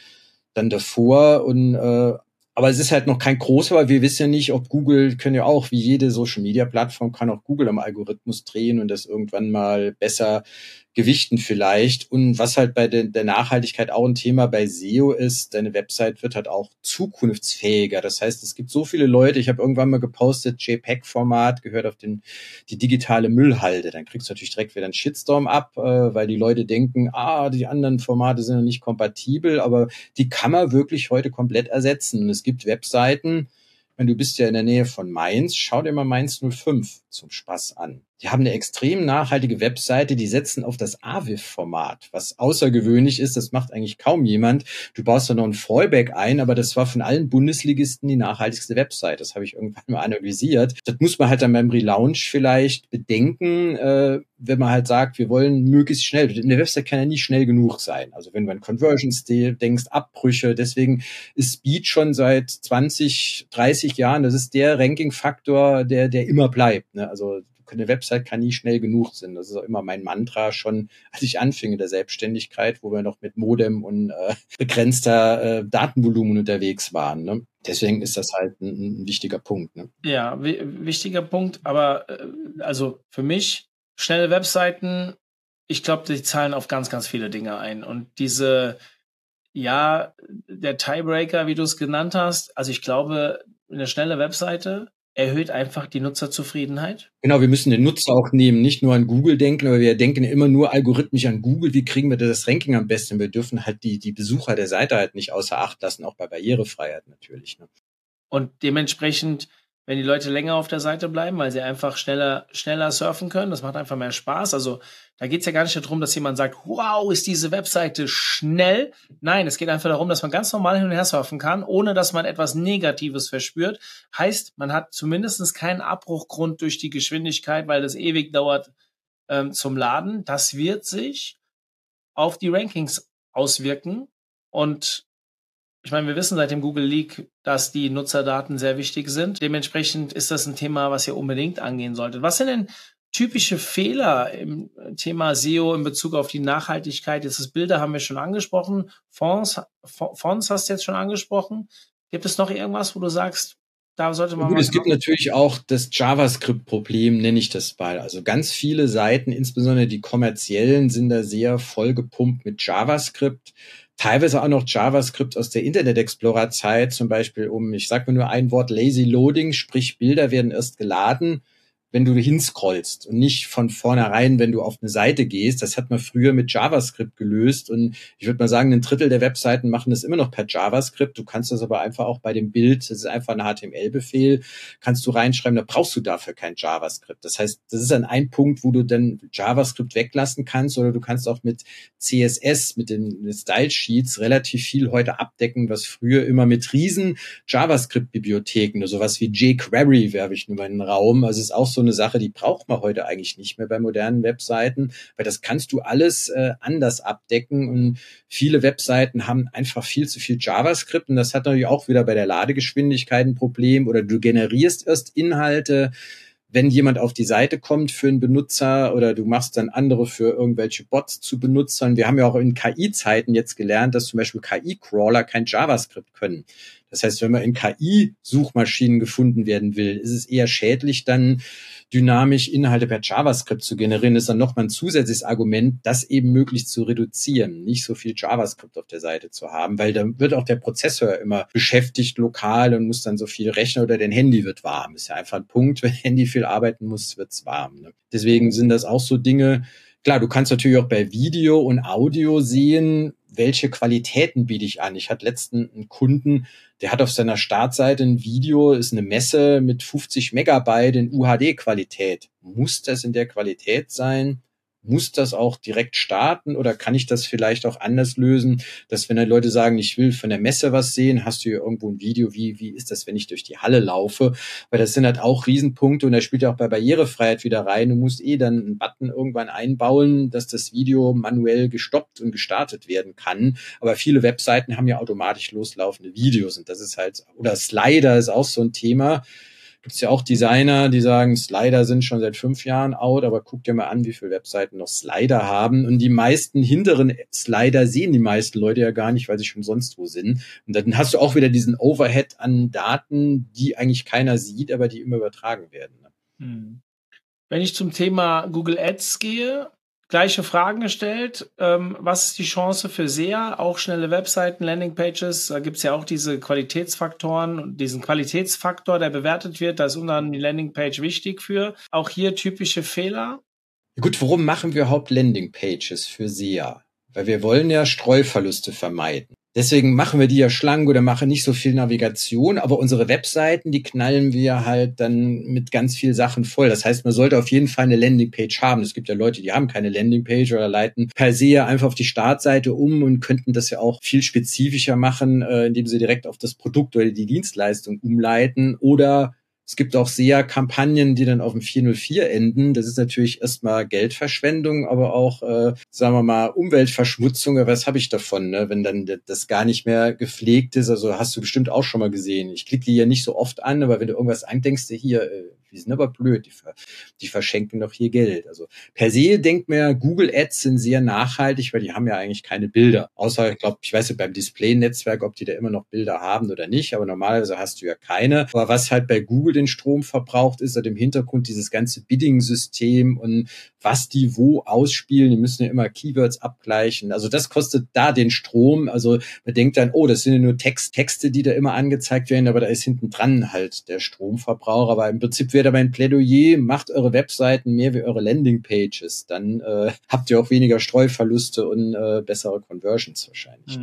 davor, und aber es ist halt noch kein großer, weil wir wissen ja nicht, ob Google, können ja auch, wie jede Social-Media-Plattform, kann auch Google am Algorithmus drehen und das irgendwann mal besser gewichten vielleicht. Und was halt bei der Nachhaltigkeit auch ein Thema bei SEO ist, deine Website wird halt auch zukunftsfähiger. Das heißt, es gibt so viele Leute, ich habe irgendwann mal gepostet, JPEG-Format gehört auf die digitale Müllhalde. Dann kriegst du natürlich direkt wieder einen Shitstorm ab, weil die Leute denken, die anderen Formate sind noch nicht kompatibel, aber die kann man wirklich heute komplett ersetzen. Und es gibt Webseiten, wenn du bist ja in der Nähe von Mainz, schau dir mal Mainz 05 zum Spaß an. Die haben eine extrem nachhaltige Webseite, die setzen auf das AVIF-Format, was außergewöhnlich ist, das macht eigentlich kaum jemand. Du baust da noch ein Fallback ein, aber das war von allen Bundesligisten die nachhaltigste Webseite. Das habe ich irgendwann mal analysiert. Das muss man halt dann beim Relaunch vielleicht bedenken, wenn man halt sagt, wir wollen möglichst schnell. Eine Website kann ja nie schnell genug sein. Also wenn du an Conversions denkst, Abbrüche, deswegen ist Speed schon seit 20, 30 Jahren, das ist der Ranking-Faktor, der immer bleibt, ne? Also du eine Website kann nie schnell genug sein. Das ist auch immer mein Mantra schon, als ich anfing in der Selbstständigkeit, wo wir noch mit Modem und begrenzter Datenvolumen unterwegs waren. Ne? Deswegen ist das halt ein wichtiger Punkt. Ne? Ja, wichtiger Punkt, aber also für mich, schnelle Webseiten, ich glaube, die zahlen auf ganz, ganz viele Dinge ein. Und der Tiebreaker, wie du es genannt hast, also ich glaube, eine schnelle Webseite erhöht einfach die Nutzerzufriedenheit. Genau, wir müssen den Nutzer auch nehmen, nicht nur an Google denken, aber wir denken immer nur algorithmisch an Google. Wie kriegen wir das Ranking am besten? Wir dürfen halt die Besucher der Seite halt nicht außer Acht lassen, auch bei Barrierefreiheit natürlich. Ne? Und dementsprechend, wenn die Leute länger auf der Seite bleiben, weil sie einfach schneller surfen können, das macht einfach mehr Spaß. Also da geht es ja gar nicht darum, dass jemand sagt, wow, ist diese Webseite schnell. Nein, es geht einfach darum, dass man ganz normal hin und her surfen kann, ohne dass man etwas Negatives verspürt. Heißt, man hat zumindest keinen Abbruchgrund durch die Geschwindigkeit, weil das ewig dauert zum Laden. Das wird sich auf die Rankings auswirken. Und ich meine, wir wissen seit dem Google Leak, dass die Nutzerdaten sehr wichtig sind. Dementsprechend ist das ein Thema, was ihr unbedingt angehen solltet. Was sind denn typische Fehler im Thema SEO in Bezug auf die Nachhaltigkeit? Jetzt das Bilder haben wir schon angesprochen. Fonts hast du jetzt schon angesprochen. Gibt es noch irgendwas, wo du sagst, da sollte man Gut, es gibt natürlich auch das JavaScript-Problem, nenne ich das mal. Also ganz viele Seiten, insbesondere die kommerziellen, sind da sehr vollgepumpt mit JavaScript. Teilweise auch noch JavaScript aus der Internet Explorer-Zeit, zum Beispiel ich sage mir nur ein Wort, Lazy Loading, sprich Bilder werden erst geladen, wenn du hinscrollst und nicht von vornherein, wenn du auf eine Seite gehst. Das hat man früher mit JavaScript gelöst und ich würde mal sagen, 1/3 der Webseiten machen das immer noch per JavaScript. Du kannst das aber einfach auch bei dem Bild, das ist einfach ein HTML-Befehl, kannst du reinschreiben, da brauchst du dafür kein JavaScript. Das heißt, das ist dann ein Punkt, wo du dann JavaScript weglassen kannst oder du kannst auch mit CSS, mit den Style-Sheets relativ viel heute abdecken, was früher immer mit riesen JavaScript-Bibliotheken, sowas wie jQuery werfe ich nur mal in den Raum. Also es ist auch so eine Sache, die braucht man heute eigentlich nicht mehr bei modernen Webseiten, weil das kannst du alles anders abdecken und viele Webseiten haben einfach viel zu viel JavaScript und das hat natürlich auch wieder bei der Ladegeschwindigkeit ein Problem oder du generierst erst Inhalte, wenn jemand auf die Seite kommt für einen Benutzer oder du machst dann andere für irgendwelche Bots zu Benutzern. Wir haben ja auch in KI-Zeiten jetzt gelernt, dass zum Beispiel KI-Crawler kein JavaScript können. Das heißt, wenn man in KI-Suchmaschinen gefunden werden will, ist es eher schädlich, dann dynamisch Inhalte per JavaScript zu generieren. Das ist dann nochmal ein zusätzliches Argument, das eben möglichst zu reduzieren, nicht so viel JavaScript auf der Seite zu haben, weil dann wird auch der Prozessor immer beschäftigt lokal und muss dann so viel rechnen oder dein Handy wird warm. Ist ja einfach ein Punkt, wenn Handy viel arbeiten muss, wird's warm. Ne? Deswegen sind das auch so Dinge. Klar, du kannst natürlich auch bei Video und Audio sehen, welche Qualitäten biete ich an. Ich hatte letztens einen Kunden, der hat auf seiner Startseite ein Video, ist eine Messe mit 50 Megabyte in UHD-Qualität. Muss das in der Qualität sein? Muss das auch direkt starten oder kann ich das vielleicht auch anders lösen, dass wenn dann Leute sagen, ich will von der Messe was sehen, hast du hier irgendwo ein Video, wie ist das, wenn ich durch die Halle laufe? Weil das sind halt auch Riesenpunkte und da spielt ja auch bei Barrierefreiheit wieder rein. Du musst dann einen Button irgendwann einbauen, dass das Video manuell gestoppt und gestartet werden kann. Aber viele Webseiten haben ja automatisch loslaufende Videos und das ist halt, oder Slider ist auch so ein Thema. Gibt es ja auch Designer, die sagen, Slider sind schon seit 5 Jahren out, aber guck dir mal an, wie viele Webseiten noch Slider haben. Und die meisten hinteren Slider sehen die meisten Leute ja gar nicht, weil sie schon sonst wo sind. Und dann hast du auch wieder diesen Overhead an Daten, die eigentlich keiner sieht, aber die immer übertragen werden. Wenn ich zum Thema Google Ads gehe, gleiche Fragen gestellt. Was ist die Chance für SEA? Auch schnelle Webseiten, Landingpages. Da gibt es ja auch diese Qualitätsfaktoren und diesen Qualitätsfaktor, der bewertet wird. Da ist unter anderem die Landingpage wichtig für. Auch hier typische Fehler. Gut, warum machen wir überhaupt Landingpages für SEA? Weil wir wollen ja Streuverluste vermeiden. Deswegen machen wir die ja schlank oder machen nicht so viel Navigation, aber unsere Webseiten, die knallen wir halt dann mit ganz viel Sachen voll. Das heißt, man sollte auf jeden Fall eine Landingpage haben. Es gibt ja Leute, die haben keine Landingpage oder leiten per se einfach auf die Startseite um und könnten das ja auch viel spezifischer machen, indem sie direkt auf das Produkt oder die Dienstleistung umleiten. Oder es gibt auch SEA-Kampagnen, die dann auf dem 404 enden. Das ist natürlich erstmal Geldverschwendung, aber auch, sagen wir mal, Umweltverschmutzung. Was habe ich davon, ne? Wenn dann das gar nicht mehr gepflegt ist? Also hast du bestimmt auch schon mal gesehen. Ich klicke die ja nicht so oft an, aber wenn du irgendwas andenkst, hier, Die sind aber blöd, die verschenken doch hier Geld. Also per se denkt mir, Google Ads sind sehr nachhaltig, weil die haben ja eigentlich keine Bilder. Außer, ich weiß nicht, beim Display-Netzwerk, ob die da immer noch Bilder haben oder nicht, aber normalerweise hast du ja keine. Aber was halt bei Google den Strom verbraucht, ist halt im Hintergrund dieses ganze Bidding-System und was die wo ausspielen. Die müssen ja immer Keywords abgleichen. Also das kostet da den Strom. Also man denkt dann, oh, das sind ja nur Texte, die da immer angezeigt werden, aber da ist hinten dran halt der Stromverbrauch. Aber im Prinzip wäre da mein Plädoyer, macht eure Webseiten mehr wie eure Landingpages. Dann habt ihr auch weniger Streuverluste und bessere Conversions wahrscheinlich.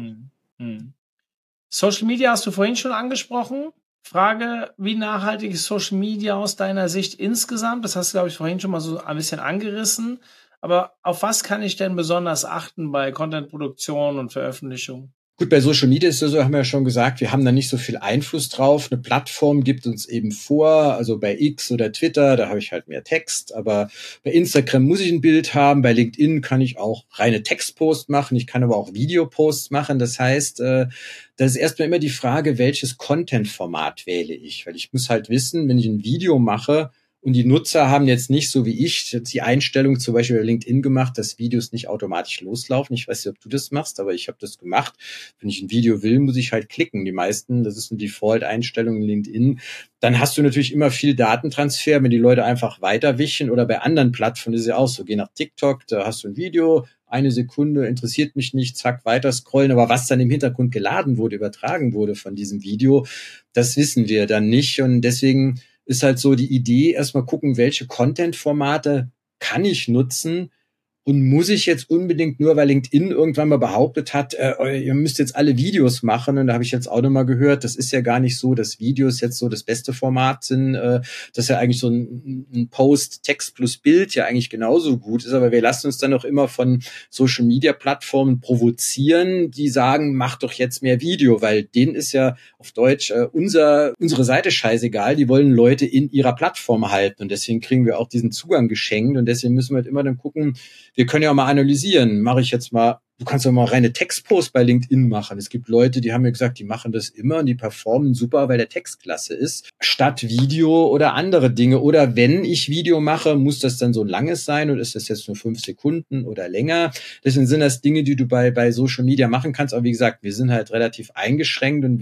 Social Media hast du vorhin schon angesprochen. Frage, wie nachhaltig ist Social Media aus deiner Sicht insgesamt? Das hast du, glaube ich, vorhin schon mal so ein bisschen angerissen. Aber auf was kann ich denn besonders achten bei Contentproduktion und Veröffentlichung? Gut, bei Social Media ist es so, haben wir ja schon gesagt, wir haben da nicht so viel Einfluss drauf. Eine Plattform gibt uns eben vor, also bei X oder Twitter, da habe ich halt mehr Text, aber bei Instagram muss ich ein Bild haben, bei LinkedIn kann ich auch reine Textposts machen, ich kann aber auch Videoposts machen. Das heißt, das ist erstmal immer die Frage, welches Content-Format wähle ich, weil ich muss halt wissen, wenn ich ein Video mache, und die Nutzer haben jetzt nicht so wie ich die Einstellung zum Beispiel bei LinkedIn gemacht, dass Videos nicht automatisch loslaufen. Ich weiß nicht, ob du das machst, aber ich habe das gemacht. Wenn ich ein Video will, muss ich halt klicken. Die meisten, das ist eine Default-Einstellung in LinkedIn. Dann hast du natürlich immer viel Datentransfer, wenn die Leute einfach weiterwischen. Oder bei anderen Plattformen ist es ja auch so. Geh nach TikTok, da hast du ein Video, 1 Sekunde, interessiert mich nicht, zack, weiter scrollen. Aber was dann im Hintergrund geladen wurde, übertragen wurde von diesem Video, das wissen wir dann nicht. Und deswegen ist halt so die Idee, erstmal gucken, welche Content-Formate kann ich nutzen und muss ich jetzt unbedingt nur, weil LinkedIn irgendwann mal behauptet hat, ihr müsst jetzt alle Videos machen. Und da habe ich jetzt auch nochmal gehört, das ist ja gar nicht so, dass Videos jetzt so das beste Format sind, dass ja eigentlich so ein Post, Text plus Bild ja eigentlich genauso gut ist. Aber wir lassen uns dann auch immer von Social-Media-Plattformen provozieren, die sagen, mach doch jetzt mehr Video, weil denen ist ja auf Deutsch unsere Seite scheißegal. Die wollen Leute in ihrer Plattform halten. Und deswegen kriegen wir auch diesen Zugang geschenkt. Und deswegen müssen wir halt immer dann gucken, wir können ja auch mal analysieren. Mache ich jetzt mal, du kannst ja mal reine Textposts bei LinkedIn machen. Es gibt Leute, die haben mir gesagt, die machen das immer und die performen super, weil der Text klasse ist. Statt Video oder andere Dinge. Oder wenn ich Video mache, muss das dann so ein langes sein oder ist das jetzt nur 5 Sekunden oder länger? Deswegen sind das Dinge, die du bei Social Media machen kannst. Aber wie gesagt, wir sind halt relativ eingeschränkt und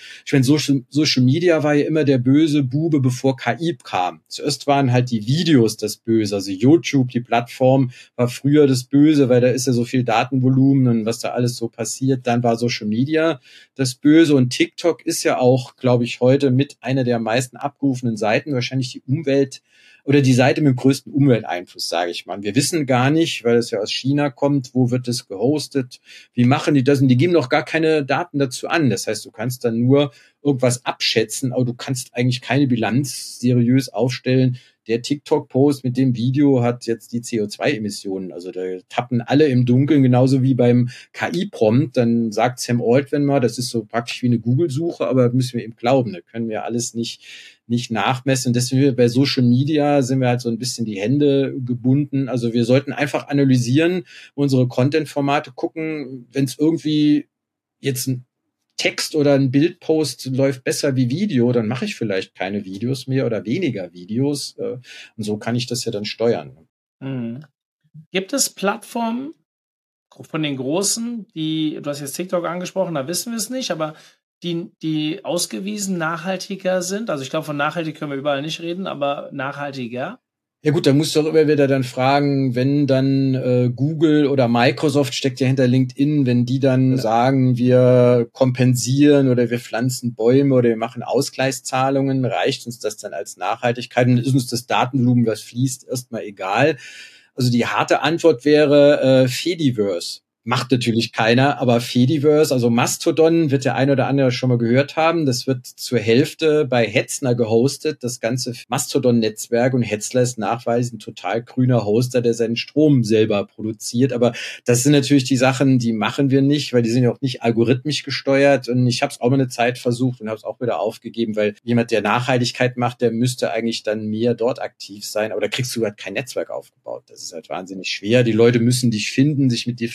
Social Media war ja immer der böse Bube, bevor KI kam. Zuerst waren halt die Videos das Böse. Also YouTube, die Plattform, war früher das Böse, weil da ist ja so viel Datenvolumen und was da alles so passiert. Dann war Social Media das Böse und TikTok ist ja auch, glaube ich, heute mit einer der meisten abgerufenen Seiten, wahrscheinlich die Umwelt oder die Seite mit dem größten Umwelteinfluss, sage ich mal. Wir wissen gar nicht, weil es ja aus China kommt, wo wird das gehostet, wie machen die das und die geben noch gar keine Daten dazu an. Das heißt, du kannst dann nur irgendwas abschätzen, aber du kannst eigentlich keine Bilanz seriös aufstellen. Der TikTok-Post mit dem Video hat jetzt die CO2-Emissionen. Also da tappen alle im Dunkeln, genauso wie beim KI-Prompt. Dann sagt Sam Altman mal, das ist so praktisch wie eine Google-Suche, aber müssen wir ihm glauben. Da können wir alles nicht nachmessen. Und deswegen bei Social Media sind wir halt so ein bisschen die Hände gebunden. Also wir sollten einfach analysieren, unsere Content-Formate gucken, wenn es irgendwie jetzt ein Text oder ein Bildpost läuft besser wie Video, dann mache ich vielleicht keine Videos mehr oder weniger Videos. Und so kann ich das ja dann steuern. Mhm. Gibt es Plattformen von den Großen, du hast jetzt TikTok angesprochen, da wissen wir es nicht, aber die ausgewiesen nachhaltiger sind? Also ich glaube, von nachhaltig können wir überall nicht reden, aber nachhaltiger? Ja gut, da musst du auch immer wieder dann fragen, wenn dann Google oder Microsoft steckt ja hinter LinkedIn, wenn die dann sagen, wir kompensieren oder wir pflanzen Bäume oder wir machen Ausgleichszahlungen, reicht uns das dann als Nachhaltigkeit und ist uns das Datenvolumen, was fließt, erstmal egal. Also die harte Antwort wäre Fediverse. Macht natürlich keiner, aber Fediverse, also Mastodon, wird der ein oder andere schon mal gehört haben. Das wird zur Hälfte bei Hetzner gehostet, das ganze Mastodon-Netzwerk. Und Hetzler ist nachweislich ein total grüner Hoster, der seinen Strom selber produziert. Aber das sind natürlich die Sachen, die machen wir nicht, weil die sind ja auch nicht algorithmisch gesteuert. Und ich habe es auch mal eine Zeit versucht und habe es auch wieder aufgegeben, weil jemand, der Nachhaltigkeit macht, der müsste eigentlich dann mehr dort aktiv sein. Aber da kriegst du halt kein Netzwerk aufgebaut. Das ist halt wahnsinnig schwer. Die Leute müssen dich finden, sich mit dir vernetzen.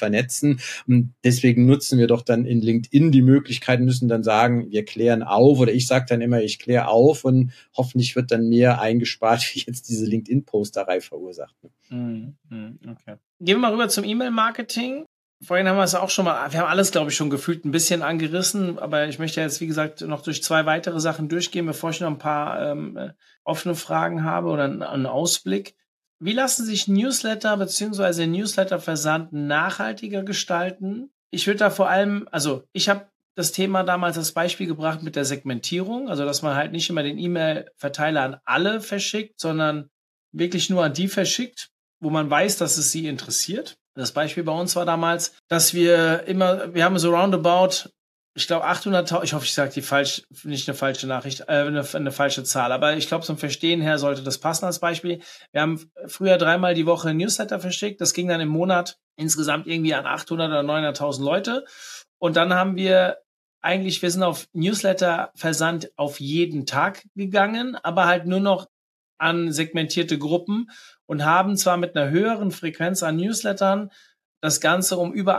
nutzen. Und deswegen nutzen wir doch dann in LinkedIn die Möglichkeit, müssen dann sagen, wir klären auf, oder ich sage dann immer, ich kläre auf, und hoffentlich wird dann mehr eingespart, wie jetzt diese LinkedIn-Posterei verursacht. Okay. Gehen wir mal rüber zum E-Mail-Marketing. Vorhin haben wir es auch schon mal, wir haben alles, glaube ich, schon gefühlt ein bisschen angerissen, aber ich möchte jetzt, wie gesagt, noch durch 2 weitere Sachen durchgehen, bevor ich noch ein paar offene Fragen habe oder einen Ausblick. Wie lassen sich Newsletter bzw. Newsletterversand nachhaltiger gestalten? Ich würde da vor allem, also ich habe das Thema damals als Beispiel gebracht mit der Segmentierung, also dass man halt nicht immer den E-Mail-Verteiler an alle verschickt, sondern wirklich nur an die verschickt, wo man weiß, dass es sie interessiert. Das Beispiel bei uns war damals, dass wir haben so roundabout, ich glaube 800.000, ich hoffe, ich sage nicht eine falsche Nachricht, eine falsche Zahl, aber ich glaube, zum Verstehen her sollte das passen als Beispiel. Wir haben früher 3-mal die Woche Newsletter verschickt, das ging dann im Monat insgesamt irgendwie an 800 oder 900.000 Leute, und dann haben wir sind auf Newsletter-Versand auf jeden Tag gegangen, aber halt nur noch an segmentierte Gruppen, und haben zwar mit einer höheren Frequenz an Newslettern das Ganze um über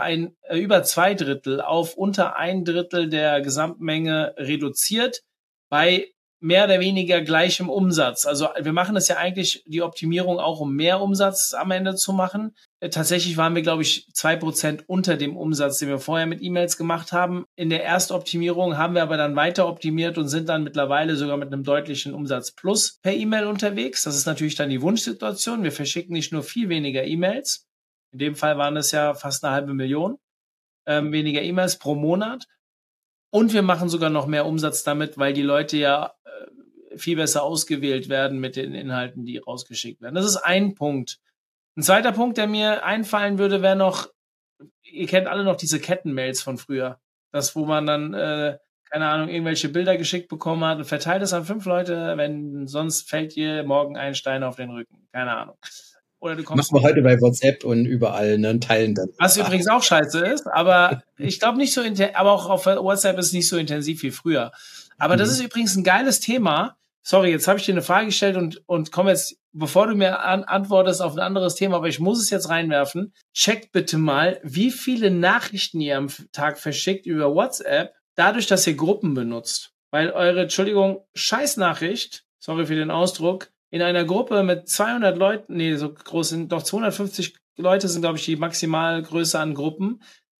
2/3 auf unter 1/3 der Gesamtmenge reduziert, bei mehr oder weniger gleichem Umsatz. Also wir machen das ja eigentlich, die Optimierung auch, um mehr Umsatz am Ende zu machen. Tatsächlich waren wir, glaube ich, 2% unter dem Umsatz, den wir vorher mit E-Mails gemacht haben. In der Erstoptimierung haben wir aber dann weiter optimiert und sind dann mittlerweile sogar mit einem deutlichen Umsatz plus per E-Mail unterwegs. Das ist natürlich dann die Wunschsituation. Wir verschicken nicht nur viel weniger E-Mails. In dem Fall waren es ja fast 500.000 weniger E-Mails pro Monat. Und wir machen sogar noch mehr Umsatz damit, weil die Leute ja viel besser ausgewählt werden mit den Inhalten, die rausgeschickt werden. Das ist ein Punkt. Ein zweiter Punkt, der mir einfallen würde, wäre noch, ihr kennt alle noch diese Kettenmails von früher. Das, wo man dann, keine Ahnung, irgendwelche Bilder geschickt bekommen hat und verteilt es an 5 Leute, wenn sonst fällt dir morgen ein Stein auf den Rücken. Keine Ahnung. Oder du kommst. Machen wir heute bei WhatsApp und überall, ne, teilen dann. Was übrigens auch scheiße ist, aber ich glaube nicht so intensiv, aber auch auf WhatsApp ist nicht so intensiv wie früher. Aber das ist übrigens ein geiles Thema. Sorry, jetzt habe ich dir eine Frage gestellt und komme jetzt, bevor du mir antwortest, auf ein anderes Thema, aber ich muss es jetzt reinwerfen. Checkt bitte mal, wie viele Nachrichten ihr am Tag verschickt über WhatsApp, dadurch, dass ihr Gruppen benutzt. Weil eure, Scheißnachricht, sorry für den Ausdruck, in einer Gruppe mit 200 Leuten, so groß sind doch 250 Leute sind, glaube ich, die Maximalgröße an Gruppen.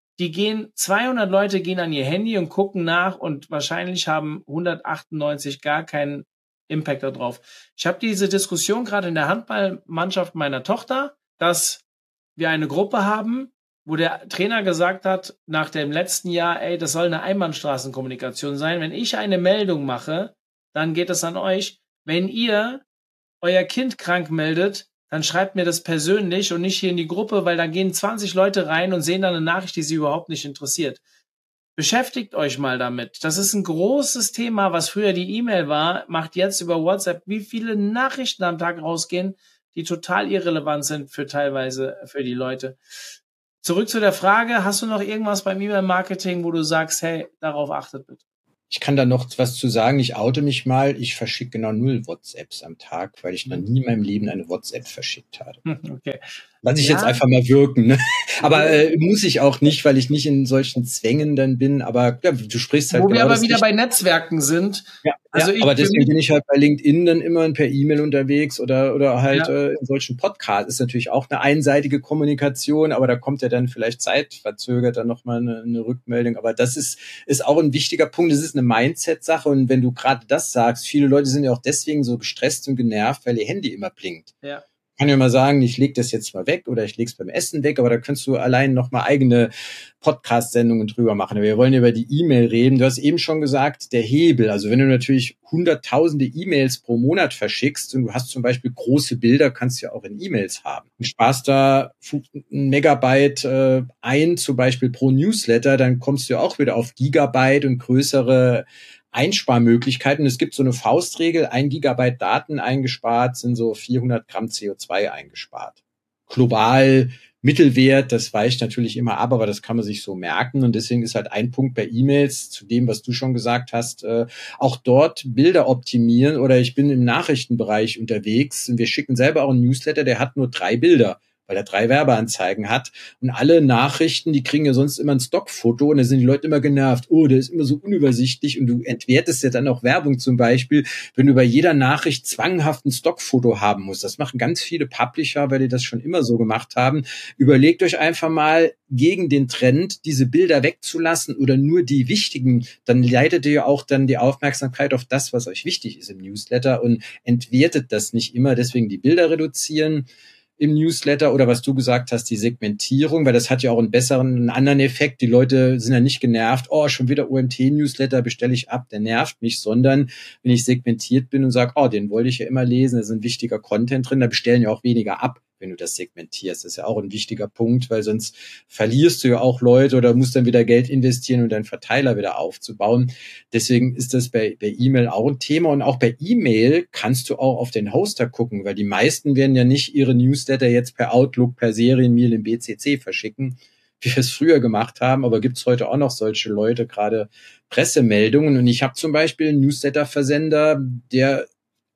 200 Leute gehen an ihr Handy und gucken nach, und wahrscheinlich haben 198 gar keinen Impact darauf. Ich habe diese Diskussion gerade in der Handballmannschaft meiner Tochter, dass wir eine Gruppe haben, wo der Trainer gesagt hat, nach dem letzten Jahr, das soll eine Einbahnstraßenkommunikation sein. Wenn ich eine Meldung mache, dann geht es an euch. Wenn ihr euer Kind krank meldet, dann schreibt mir das persönlich und nicht hier in die Gruppe, weil dann gehen 20 Leute rein und sehen dann eine Nachricht, die sie überhaupt nicht interessiert. Beschäftigt euch mal damit. Das ist ein großes Thema, was früher die E-Mail war, macht jetzt über WhatsApp, wie viele Nachrichten am Tag rausgehen, die total irrelevant sind teilweise für die Leute. Zurück zu der Frage, hast du noch irgendwas beim E-Mail-Marketing, wo du sagst, hey, darauf achtet bitte? Ich kann da noch was zu sagen. Ich oute mich mal. Ich verschicke genau 0 WhatsApps am Tag, weil ich noch nie in meinem Leben eine WhatsApp verschickt habe. Okay. Lass ich jetzt einfach mal wirken. Ne? Aber muss ich auch nicht, weil ich nicht in solchen Zwängen dann bin. Aber ja, du sprichst halt. Wo wir aber wieder bei Netzwerken sind. Ja, also aber deswegen bin ich halt bei LinkedIn dann immer per E-Mail unterwegs oder halt in solchen Podcasts. Ist natürlich auch eine einseitige Kommunikation, aber da kommt ja dann vielleicht zeitverzögert dann nochmal eine Rückmeldung. Aber das ist auch ein wichtiger Punkt. Das ist eine Mindset-Sache. Und wenn du gerade das sagst, viele Leute sind ja auch deswegen so gestresst und genervt, weil ihr Handy immer blinkt. Ja. Ich kann ja mal sagen, ich lege das jetzt mal weg oder ich lege es beim Essen weg, aber da kannst du allein noch mal eigene Podcast-Sendungen drüber machen. Wir wollen über die E-Mail reden. Du hast eben schon gesagt, der Hebel. Also wenn du natürlich hunderttausende E-Mails pro Monat verschickst und du hast zum Beispiel große Bilder, kannst du ja auch in E-Mails haben. Du sparst da 1 Megabyte ein, zum Beispiel pro Newsletter, dann kommst du ja auch wieder auf Gigabyte und größere Einsparmöglichkeiten. Es gibt so eine Faustregel, 1 Gigabyte Daten eingespart, sind so 400 Gramm CO2 eingespart. Global Mittelwert, das weicht natürlich immer ab, aber das kann man sich so merken. Und deswegen ist halt ein Punkt bei E-Mails, zu dem, was du schon gesagt hast, auch dort Bilder optimieren. Oder ich bin im Nachrichtenbereich unterwegs und wir schicken selber auch einen Newsletter, der hat nur 3 Bilder. weil er 3 Werbeanzeigen hat. Und alle Nachrichten, die kriegen ja sonst immer ein Stockfoto und da sind die Leute immer genervt. Oh, der ist immer so unübersichtlich und du entwertest ja dann auch Werbung zum Beispiel, wenn du bei jeder Nachricht zwanghaft ein Stockfoto haben musst. Das machen ganz viele Publisher, weil die das schon immer so gemacht haben. Überlegt euch einfach mal gegen den Trend, diese Bilder wegzulassen oder nur die wichtigen. Dann leitet ihr auch dann die Aufmerksamkeit auf das, was euch wichtig ist im Newsletter und entwertet das nicht immer. Deswegen die Bilder reduzieren im Newsletter oder was du gesagt hast, die Segmentierung, weil das hat ja auch einen anderen Effekt. Die Leute sind ja nicht genervt, oh, schon wieder OMT-Newsletter, bestelle ich ab, der nervt mich, sondern wenn ich segmentiert bin und sage, oh, den wollte ich ja immer lesen, da ist ein wichtiger Content drin, da bestellen ja auch weniger ab, wenn du das segmentierst. Das ist ja auch ein wichtiger Punkt, weil sonst verlierst du ja auch Leute oder musst dann wieder Geld investieren, um deinen Verteiler wieder aufzubauen. Deswegen ist das bei E-Mail auch ein Thema und auch bei E-Mail kannst du auch auf den Hoster gucken, weil die meisten werden ja nicht ihre Newsletter jetzt per Outlook, per Serienmail im BCC verschicken, wie wir es früher gemacht haben, aber gibt es heute auch noch solche Leute, gerade Pressemeldungen. Und ich habe zum Beispiel einen Newsletter-Versender, der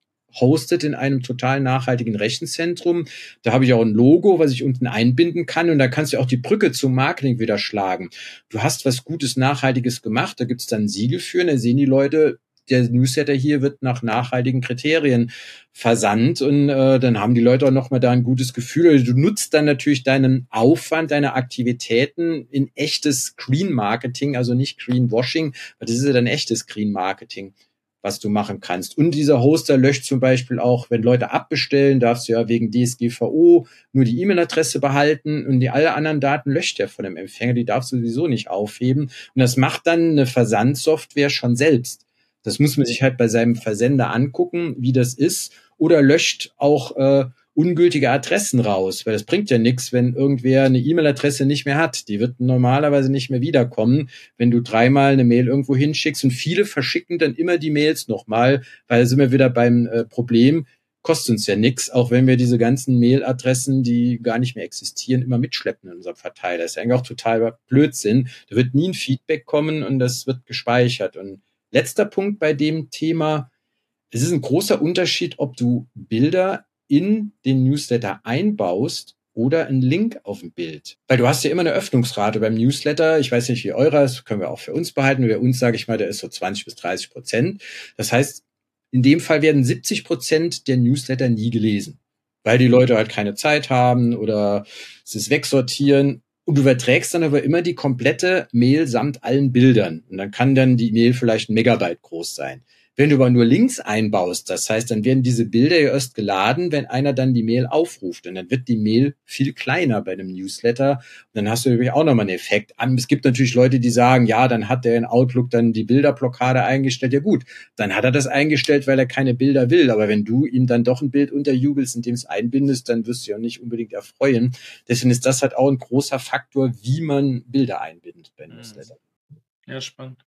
hostet in einem total nachhaltigen Rechenzentrum. Da habe ich auch ein Logo, was ich unten einbinden kann und da kannst du auch die Brücke zum Marketing wieder schlagen. Du hast was Gutes, Nachhaltiges gemacht, da gibt es dann ein Siegel für und da sehen die Leute, der Newsletter hier wird nach nachhaltigen Kriterien versandt und dann haben die Leute auch nochmal da ein gutes Gefühl. Also du nutzt dann natürlich deinen Aufwand, deine Aktivitäten in echtes Green Marketing, also nicht Greenwashing, weil das ist ja dann echtes Green Marketing, was du machen kannst. Und dieser Hoster löscht zum Beispiel auch, wenn Leute abbestellen, darfst du ja wegen DSGVO nur die E-Mail-Adresse behalten und die alle anderen Daten löscht er von dem Empfänger, die darfst du sowieso nicht aufheben. Und das macht dann eine Versandsoftware schon selbst. Das muss man sich halt bei seinem Versender angucken, wie das ist, oder löscht auch ungültige Adressen raus, weil das bringt ja nichts, wenn irgendwer eine E-Mail-Adresse nicht mehr hat. Die wird normalerweise nicht mehr wiederkommen, wenn du 3-mal eine Mail irgendwo hinschickst und viele verschicken dann immer die Mails nochmal, weil da sind wir wieder beim Problem, kostet uns ja nichts, auch wenn wir diese ganzen Mail-Adressen, die gar nicht mehr existieren, immer mitschleppen in unserem Verteiler. Das ist eigentlich auch total Blödsinn. Da wird nie ein Feedback kommen und das wird gespeichert. Und letzter Punkt bei dem Thema, es ist ein großer Unterschied, ob du Bilder in den Newsletter einbaust oder einen Link auf dem Bild. Weil du hast ja immer eine Öffnungsrate beim Newsletter. Ich weiß nicht, wie eurer ist, können wir auch für uns behalten. Bei uns, sage ich mal, der ist so 20-30%. Das heißt, in dem Fall werden 70% der Newsletter nie gelesen, weil die Leute halt keine Zeit haben oder es ist wegsortieren. Und du überträgst dann aber immer die komplette Mail samt allen Bildern. Und dann kann dann die Mail vielleicht 1 Megabyte groß sein. Wenn du aber nur Links einbaust, das heißt, dann werden diese Bilder ja erst geladen, wenn einer dann die Mail aufruft. Und dann wird die Mail viel kleiner bei einem Newsletter. Und dann hast du natürlich auch nochmal einen Effekt. Es gibt natürlich Leute, die sagen, ja, dann hat der in Outlook dann die Bilderblockade eingestellt. Ja gut, dann hat er das eingestellt, weil er keine Bilder will. Aber wenn du ihm dann doch ein Bild unterjubelst, in dem es einbindest, dann wirst du ja nicht unbedingt erfreuen. Deswegen ist das halt auch ein großer Faktor, wie man Bilder einbindet bei Newsletter. Ja, spannend.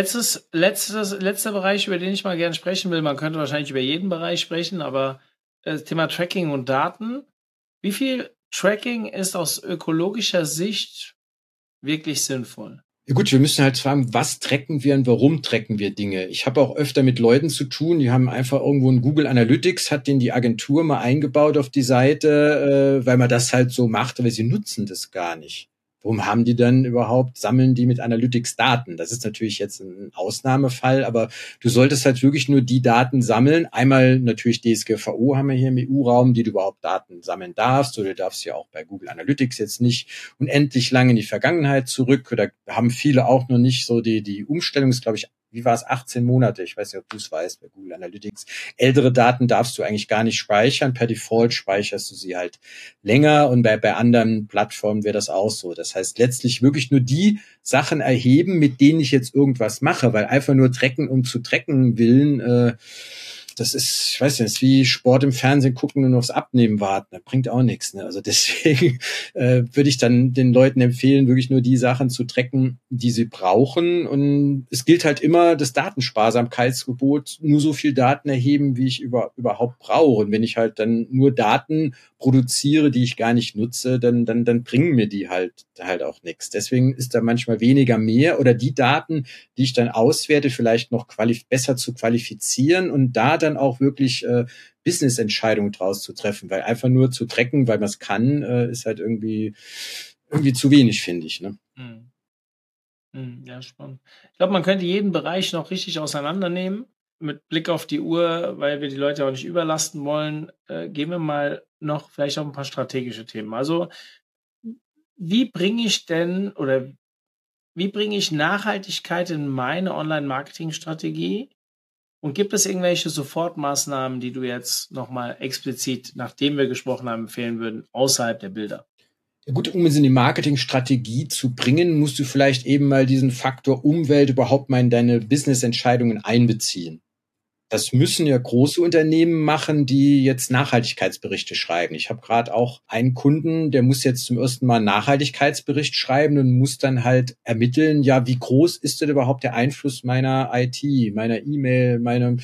Letzter Bereich, über den ich mal gerne sprechen will. Man könnte wahrscheinlich über jeden Bereich sprechen, aber das Thema Tracking und Daten. Wie viel Tracking ist aus ökologischer Sicht wirklich sinnvoll? Ja gut, wir müssen halt fragen, was tracken wir und warum tracken wir Dinge? Ich habe auch öfter mit Leuten zu tun, die haben einfach irgendwo ein Google Analytics, hat den die Agentur mal eingebaut auf die Seite, weil man das halt so macht, aber sie nutzen das gar nicht. Warum haben die dann überhaupt, sammeln die mit Analytics Daten? Das ist natürlich jetzt ein Ausnahmefall, aber du solltest halt wirklich nur die Daten sammeln. Einmal natürlich DSGVO haben wir hier im EU-Raum, die du überhaupt Daten sammeln darfst. Oder du darfst ja auch bei Google Analytics jetzt nicht unendlich lange in die Vergangenheit zurück. Oder haben viele auch noch nicht so die Umstellung ist, glaube ich, wie war es, 18 Monate? Ich weiß nicht, ob du es weißt bei Google Analytics. Ältere Daten darfst du eigentlich gar nicht speichern. Per Default speicherst du sie halt länger und bei anderen Plattformen wäre das auch so. Das heißt, letztlich wirklich nur die Sachen erheben, mit denen ich jetzt irgendwas mache, weil einfach nur tracken um zu tracken willen, das ist, ich weiß nicht, das ist wie Sport im Fernsehen gucken und aufs Abnehmen warten. Das bringt auch nichts. Ne? Also deswegen würde ich dann den Leuten empfehlen, wirklich nur die Sachen zu tracken, die sie brauchen. Und es gilt halt immer das Datensparsamkeitsgebot, nur so viel Daten erheben, wie ich überhaupt brauche. Und wenn ich halt dann nur Daten produziere, die ich gar nicht nutze, dann bringen mir die halt auch nichts. Deswegen ist da manchmal weniger mehr oder die Daten, die ich dann auswerte, vielleicht noch besser zu qualifizieren und da dann auch wirklich Business-Entscheidungen draus zu treffen, weil einfach nur zu tracken, weil man es kann, ist halt irgendwie zu wenig, finde ich. Ne? Ja, spannend. Ich glaube, man könnte jeden Bereich noch richtig auseinandernehmen mit Blick auf die Uhr, weil wir die Leute auch nicht überlasten wollen. Gehen wir mal noch vielleicht auf ein paar strategische Themen. Also, wie bringe ich denn oder wie bringe ich Nachhaltigkeit in meine Online-Marketing-Strategie? Und gibt es irgendwelche Sofortmaßnahmen, die du jetzt nochmal explizit, nachdem wir gesprochen haben, empfehlen würden, außerhalb der Bilder? Ja gut, um es in die Marketingstrategie zu bringen, musst du vielleicht eben mal diesen Faktor Umwelt überhaupt mal in deine Business-Entscheidungen einbeziehen. Das müssen ja große Unternehmen machen, die jetzt Nachhaltigkeitsberichte schreiben. Ich habe gerade auch einen Kunden, der muss jetzt zum ersten Mal einen Nachhaltigkeitsbericht schreiben und muss dann halt ermitteln, ja, wie groß ist denn überhaupt der Einfluss meiner IT, meiner E-Mail, meinem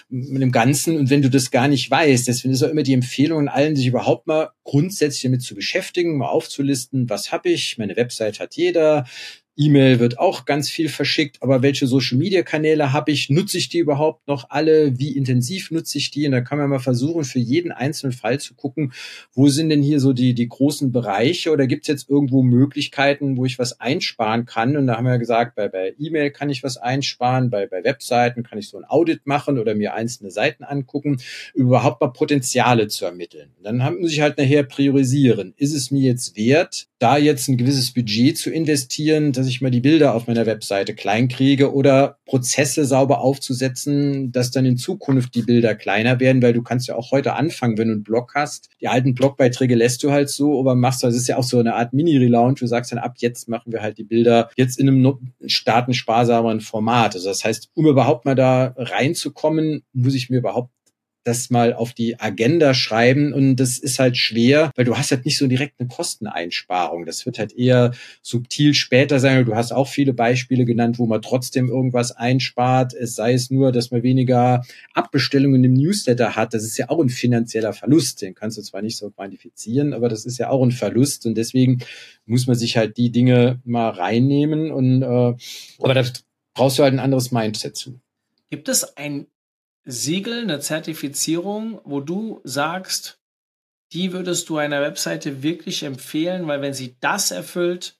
Ganzen. Und wenn du das gar nicht weißt, deswegen ist auch immer die Empfehlung an allen, sich überhaupt mal grundsätzlich damit zu beschäftigen, mal aufzulisten, was habe ich, meine Website hat jeder, E-Mail wird auch ganz viel verschickt, aber welche Social-Media-Kanäle habe ich? Nutze ich die überhaupt noch alle? Wie intensiv nutze ich die? Und da kann man mal versuchen, für jeden einzelnen Fall zu gucken, wo sind denn hier so die großen Bereiche oder gibt es jetzt irgendwo Möglichkeiten, wo ich was einsparen kann? Und da haben wir gesagt, bei E-Mail kann ich was einsparen, bei Webseiten kann ich so ein Audit machen oder mir einzelne Seiten angucken, überhaupt mal Potenziale zu ermitteln. Und dann muss ich halt nachher priorisieren. Ist es mir jetzt wert, da jetzt ein gewisses Budget zu investieren, dass ich mal die Bilder auf meiner Webseite klein kriege oder Prozesse sauber aufzusetzen, dass dann in Zukunft die Bilder kleiner werden, weil du kannst ja auch heute anfangen, wenn du einen Blog hast. Die alten Blogbeiträge lässt du halt so, aber machst, das ist ja auch so eine Art Mini-Relaunch. Du sagst dann, ab jetzt machen wir halt die Bilder jetzt in einem datensparsameren Format. Also das heißt, um überhaupt mal da reinzukommen, muss ich mir überhaupt das mal auf die Agenda schreiben und das ist halt schwer, weil du hast halt nicht so direkt eine Kosteneinsparung. Das wird halt eher subtil später sein. Du hast auch viele Beispiele genannt, wo man trotzdem irgendwas einspart. Es sei es nur, dass man weniger Abbestellungen im Newsletter hat. Das ist ja auch ein finanzieller Verlust. Den kannst du zwar nicht so quantifizieren, aber das ist ja auch ein Verlust und deswegen muss man sich halt die Dinge mal reinnehmen und aber da brauchst du halt ein anderes Mindset zu. Gibt es ein Siegel, eine Zertifizierung, wo du sagst, die würdest du einer Webseite wirklich empfehlen, weil wenn sie das erfüllt,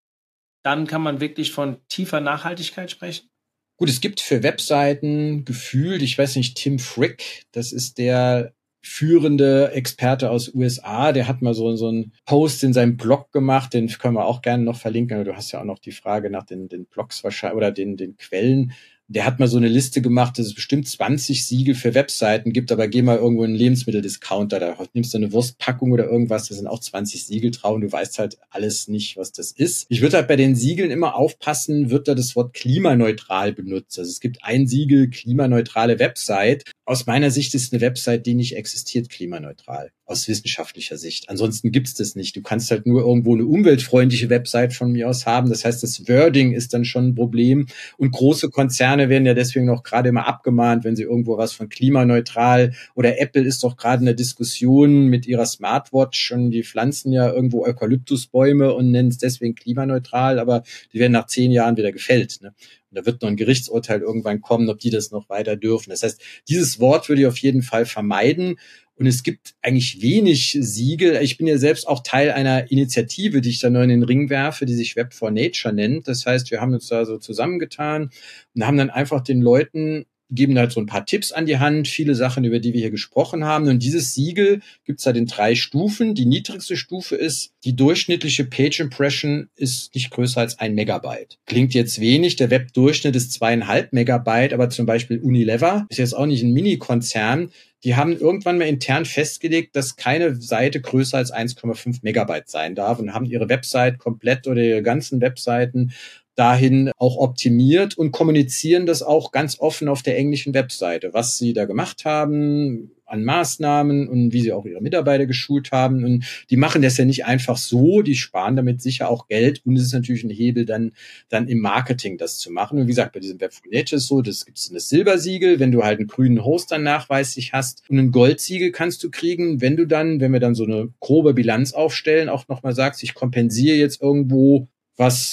dann kann man wirklich von tiefer Nachhaltigkeit sprechen? Gut, es gibt für Webseiten gefühlt, ich weiß nicht, Tim Frick, das ist der führende Experte aus USA, der hat mal so einen Post in seinem Blog gemacht, den können wir auch gerne noch verlinken, aber du hast ja auch noch die Frage nach den Blogs wahrscheinlich oder den Quellen. Der hat mal so eine Liste gemacht, dass es bestimmt 20 Siegel für Webseiten gibt, aber geh mal irgendwo in einen Lebensmitteldiscounter, da nimmst du eine Wurstpackung oder irgendwas, da sind auch 20 Siegel drauf und du weißt halt alles nicht, was das ist. Ich würde halt bei den Siegeln immer aufpassen, wird da das Wort klimaneutral benutzt. Also es gibt ein Siegel, klimaneutrale Website. Aus meiner Sicht ist eine Website, die nicht existiert, klimaneutral. Aus wissenschaftlicher Sicht. Ansonsten gibt's das nicht. Du kannst halt nur irgendwo eine umweltfreundliche Website von mir aus haben. Das heißt, das Wording ist dann schon ein Problem. Und große Konzerne werden ja deswegen auch gerade immer abgemahnt, wenn sie irgendwo was von klimaneutral oder Apple ist doch gerade in der Diskussion mit ihrer Smartwatch und die pflanzen ja irgendwo Eukalyptusbäume und nennen es deswegen klimaneutral, aber die werden nach 10 Jahren wieder gefällt, ne? Und da wird noch ein Gerichtsurteil irgendwann kommen, ob die das noch weiter dürfen. Das heißt, dieses Wort würde ich auf jeden Fall vermeiden. Und es gibt eigentlich wenig Siegel. Ich bin ja selbst auch Teil einer Initiative, die ich da neu in den Ring werfe, die sich Web4Nature nennt. Das heißt, wir haben uns da so zusammengetan und haben dann einfach den Leuten geben halt so ein paar Tipps an die Hand, viele Sachen, über die wir hier gesprochen haben. Und dieses Siegel gibt's halt in 3 Stufen. Die niedrigste Stufe ist, die durchschnittliche Page Impression ist nicht größer als 1 Megabyte. Klingt jetzt wenig, der Webdurchschnitt ist 2,5 Megabyte, aber zum Beispiel Unilever ist jetzt auch nicht ein Mini-Konzern. Die haben irgendwann mal intern festgelegt, dass keine Seite größer als 1,5 Megabyte sein darf und haben ihre Website komplett oder ihre ganzen Webseiten dahin auch optimiert und kommunizieren das auch ganz offen auf der englischen Webseite, was sie da gemacht haben an Maßnahmen und wie sie auch ihre Mitarbeiter geschult haben. Und die machen das ja nicht einfach so, die sparen damit sicher auch Geld und es ist natürlich ein Hebel dann im Marketing das zu machen. Und wie gesagt, bei diesem Web4Nature ist so, das gibt es ein Silbersiegel, wenn du halt einen grünen Host dann nachweislich hast und ein Goldsiegel kannst du kriegen, wenn wir dann so eine grobe Bilanz aufstellen, auch nochmal sagst, ich kompensiere jetzt irgendwo was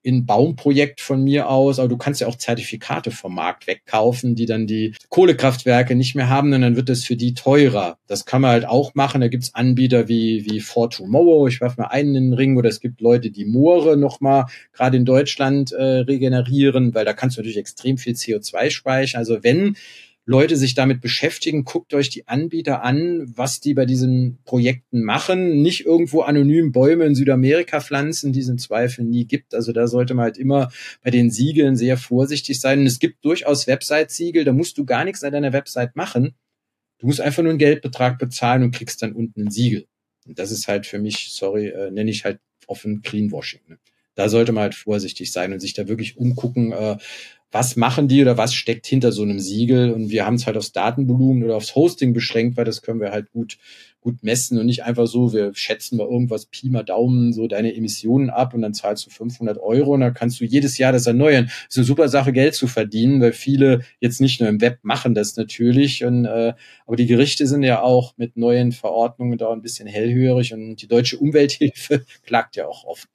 in Baumprojekt von mir aus, aber du kannst ja auch Zertifikate vom Markt wegkaufen, die dann die Kohlekraftwerke nicht mehr haben und dann wird es für die teurer. Das kann man halt auch machen. Da gibt's Anbieter wie For Tomorrow, ich werfe mal einen in den Ring, oder es gibt Leute, die Moore nochmal gerade in Deutschland regenerieren, weil da kannst du natürlich extrem viel CO2 speichern. Also wenn Leute sich damit beschäftigen, guckt euch die Anbieter an, was die bei diesen Projekten machen. Nicht irgendwo anonym Bäume in Südamerika pflanzen, die es im Zweifel nie gibt. Also da sollte man halt immer bei den Siegeln sehr vorsichtig sein. Und es gibt durchaus Website-Siegel, da musst du gar nichts an deiner Website machen. Du musst einfach nur einen Geldbetrag bezahlen und kriegst dann unten ein Siegel. Und das ist halt für mich, nenne ich halt offen Greenwashing. Ne? Da sollte man halt vorsichtig sein und sich da wirklich umgucken, was machen die oder was steckt hinter so einem Siegel. Und wir haben es halt aufs Datenvolumen oder aufs Hosting beschränkt, weil das können wir halt gut messen und nicht einfach so, wir schätzen mal irgendwas Pi mal Daumen so deine Emissionen ab und dann zahlst du 500 € und dann kannst du jedes Jahr das erneuern. Das ist eine super Sache, Geld zu verdienen, weil viele jetzt nicht nur im Web machen das natürlich. Aber die Gerichte sind ja auch mit neuen Verordnungen da ein bisschen hellhörig und die Deutsche Umwelthilfe klagt ja auch oft.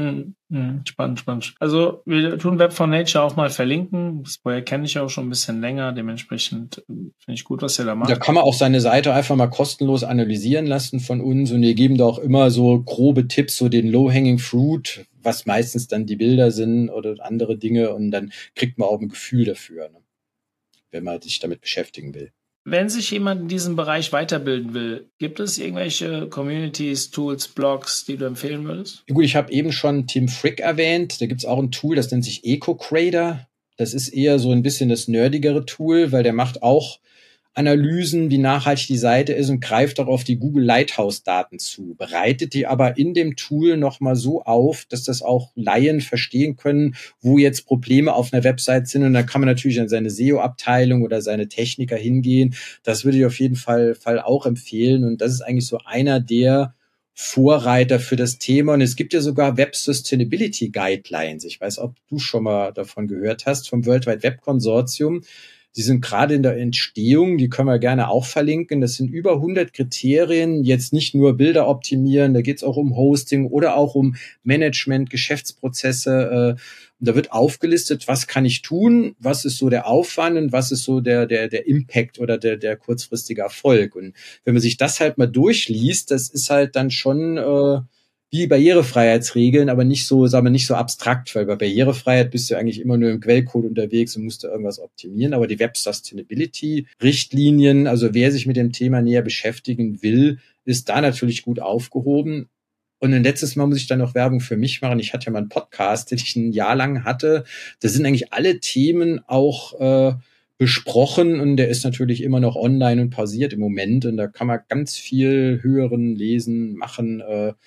Spannend. Also wir tun Web for Nature auch mal verlinken. Das Projekt kenne ich auch schon ein bisschen länger. Dementsprechend finde ich gut, was ihr da macht. Da kann man auch seine Seite einfach mal kostenlos analysieren lassen von uns und wir geben da auch immer so grobe Tipps, so den Low-Hanging Fruit, was meistens dann die Bilder sind oder andere Dinge und dann kriegt man auch ein Gefühl dafür, ne? Wenn man sich damit beschäftigen will. Wenn sich jemand in diesem Bereich weiterbilden will, gibt es irgendwelche Communities, Tools, Blogs, die du empfehlen würdest? Ja, gut, ich habe eben schon Tim Frick erwähnt. Da gibt's auch ein Tool, das nennt sich EcoCrader. Das ist eher so ein bisschen das nerdigere Tool, weil der macht auch Analysen, wie nachhaltig die Seite ist und greift auch auf die Google Lighthouse-Daten zu, bereitet die aber in dem Tool nochmal so auf, dass das auch Laien verstehen können, wo jetzt Probleme auf einer Website sind und dann kann man natürlich an seine SEO-Abteilung oder seine Techniker hingehen. Das würde ich auf jeden Fall auch empfehlen und das ist eigentlich so einer der Vorreiter für das Thema und es gibt ja sogar Web Sustainability Guidelines. Ich weiß, ob du schon mal davon gehört hast, vom World Wide Web Consortium. Die sind gerade in der Entstehung, die können wir gerne auch verlinken. Das sind über 100 Kriterien, jetzt nicht nur Bilder optimieren, da geht es auch um Hosting oder auch um Management, Geschäftsprozesse. Und da wird aufgelistet, was kann ich tun, was ist so der Aufwand und was ist so der Impact oder der kurzfristige Erfolg. Und wenn man sich das halt mal durchliest, das ist halt dann schon wie Barrierefreiheitsregeln, aber nicht so, sagen wir, nicht so abstrakt, weil bei Barrierefreiheit bist du eigentlich immer nur im Quellcode unterwegs und musst da irgendwas optimieren. Aber die Web Sustainability Richtlinien, also wer sich mit dem Thema näher beschäftigen will, ist da natürlich gut aufgehoben. Und ein letztes Mal muss ich dann noch Werbung für mich machen. Ich hatte ja mal einen Podcast, den ich ein Jahr lang hatte. Da sind eigentlich alle Themen auch besprochen und der ist natürlich immer noch online und pausiert im Moment. Und da kann man ganz viel hören, lesen, machen,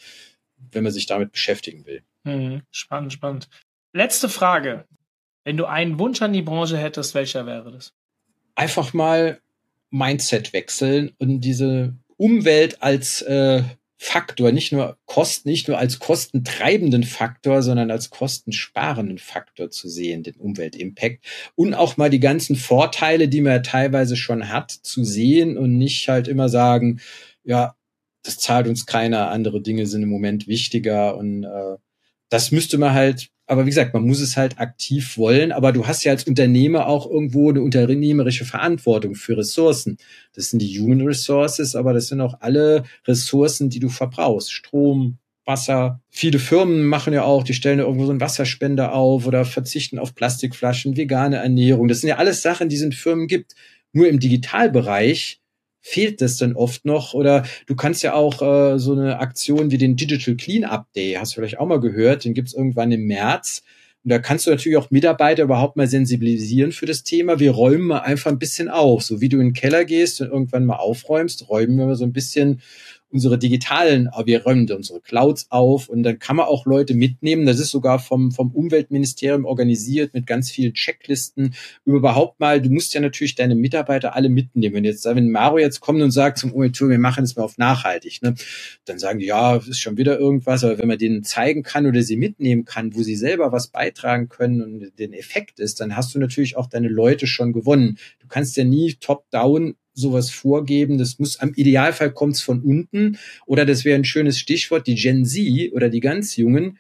wenn man sich damit beschäftigen will. Spannend. Letzte Frage. Wenn du einen Wunsch an die Branche hättest, welcher wäre das? Einfach mal Mindset wechseln und diese Umwelt als Faktor, nicht nur als kostentreibenden Faktor, sondern als kostensparenden Faktor zu sehen, den Umweltimpact. Und auch mal die ganzen Vorteile, die man ja teilweise schon hat, zu sehen und nicht halt immer sagen, ja, das zahlt uns keiner, andere Dinge sind im Moment wichtiger und das müsste man halt, aber wie gesagt, man muss es halt aktiv wollen, aber du hast ja als Unternehmer auch irgendwo eine unternehmerische Verantwortung für Ressourcen. Das sind die Human Resources, aber das sind auch alle Ressourcen, die du verbrauchst. Strom, Wasser. Viele Firmen machen ja auch, die stellen ja irgendwo so einen Wasserspender auf oder verzichten auf Plastikflaschen, vegane Ernährung. Das sind ja alles Sachen, die es in Firmen gibt. Nur im Digitalbereich fehlt das dann oft noch oder du kannst ja auch so eine Aktion wie den Digital Cleanup Day, hast du vielleicht auch mal gehört, den gibt's irgendwann im März und da kannst du natürlich auch Mitarbeiter überhaupt mal sensibilisieren für das Thema, wir räumen mal einfach ein bisschen auf, so wie du in den Keller gehst und irgendwann mal aufräumst, räumen wir mal so ein bisschen unsere wir räumen unsere Clouds auf und dann kann man auch Leute mitnehmen. Das ist sogar vom Umweltministerium organisiert mit ganz vielen Checklisten. Überhaupt mal, du musst ja natürlich deine Mitarbeiter alle mitnehmen. Wenn Mario jetzt kommt und sagt zum Umwelttour, wir machen es mal auf nachhaltig, ne? Dann sagen die, ja, ist schon wieder irgendwas. Aber wenn man denen zeigen kann oder sie mitnehmen kann, wo sie selber was beitragen können und den Effekt ist, dann hast du natürlich auch deine Leute schon gewonnen. Du kannst ja nie top-down sowas vorgeben. Das muss, am Idealfall kommt's von unten. Oder das wäre ein schönes Stichwort, die Gen Z oder die ganz Jungen,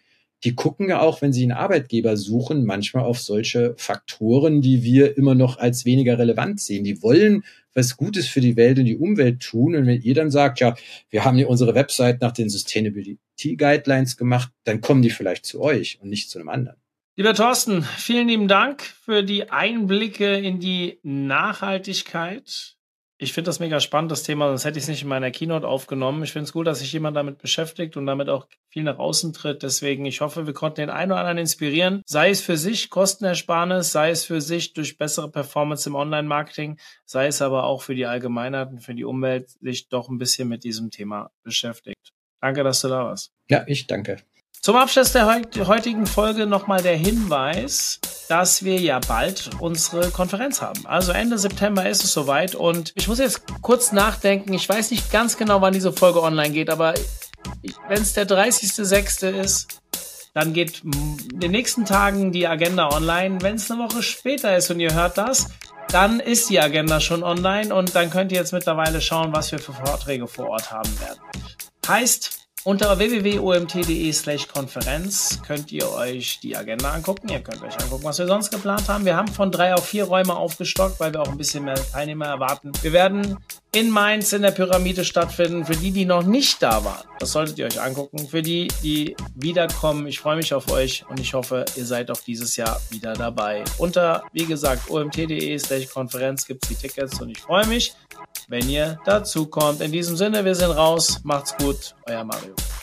die gucken ja auch, wenn sie einen Arbeitgeber suchen, manchmal auf solche Faktoren, die wir immer noch als weniger relevant sehen. Die wollen was Gutes für die Welt und die Umwelt tun. Und wenn ihr dann sagt, ja, wir haben hier unsere Website nach den Sustainability Guidelines gemacht, dann kommen die vielleicht zu euch und nicht zu einem anderen. Lieber Thorsten, vielen lieben Dank für die Einblicke in die Nachhaltigkeit. Ich finde das mega spannend, das Thema, sonst hätte ich es nicht in meiner Keynote aufgenommen. Ich finde es gut, dass sich jemand damit beschäftigt und damit auch viel nach außen tritt. Deswegen, ich hoffe, wir konnten den einen oder anderen inspirieren, sei es für sich Kostenersparnis, sei es für sich durch bessere Performance im Online-Marketing, sei es aber auch für die Allgemeinheit und für die Umwelt, sich doch ein bisschen mit diesem Thema beschäftigt. Danke, dass du da warst. Ja, ich danke. Zum Abschluss der heutigen Folge nochmal der Hinweis, dass wir ja bald unsere Konferenz haben. Also Ende September ist es soweit und ich muss jetzt kurz nachdenken. Ich weiß nicht ganz genau, wann diese Folge online geht, aber wenn es der 30.06. ist, dann geht in den nächsten Tagen die Agenda online. Wenn es eine Woche später ist und ihr hört das, dann ist die Agenda schon online und dann könnt ihr jetzt mittlerweile schauen, was wir für Vorträge vor Ort haben werden. Heißt, unter www.omt.de/Konferenz könnt ihr euch die Agenda angucken. Ihr könnt euch angucken, was wir sonst geplant haben. Wir haben von 3 auf 4 Räume aufgestockt, weil wir auch ein bisschen mehr Teilnehmer erwarten. Wir werden in Mainz in der Pyramide stattfinden. Für die, die noch nicht da waren, das solltet ihr euch angucken. Für die, die wiederkommen, ich freue mich auf euch und ich hoffe, ihr seid auch dieses Jahr wieder dabei. Unter, wie gesagt, omt.de/Konferenz gibt es die Tickets und ich freue mich, wenn ihr dazu kommt. In diesem Sinne, wir sind raus. Macht's gut. Euer Mario.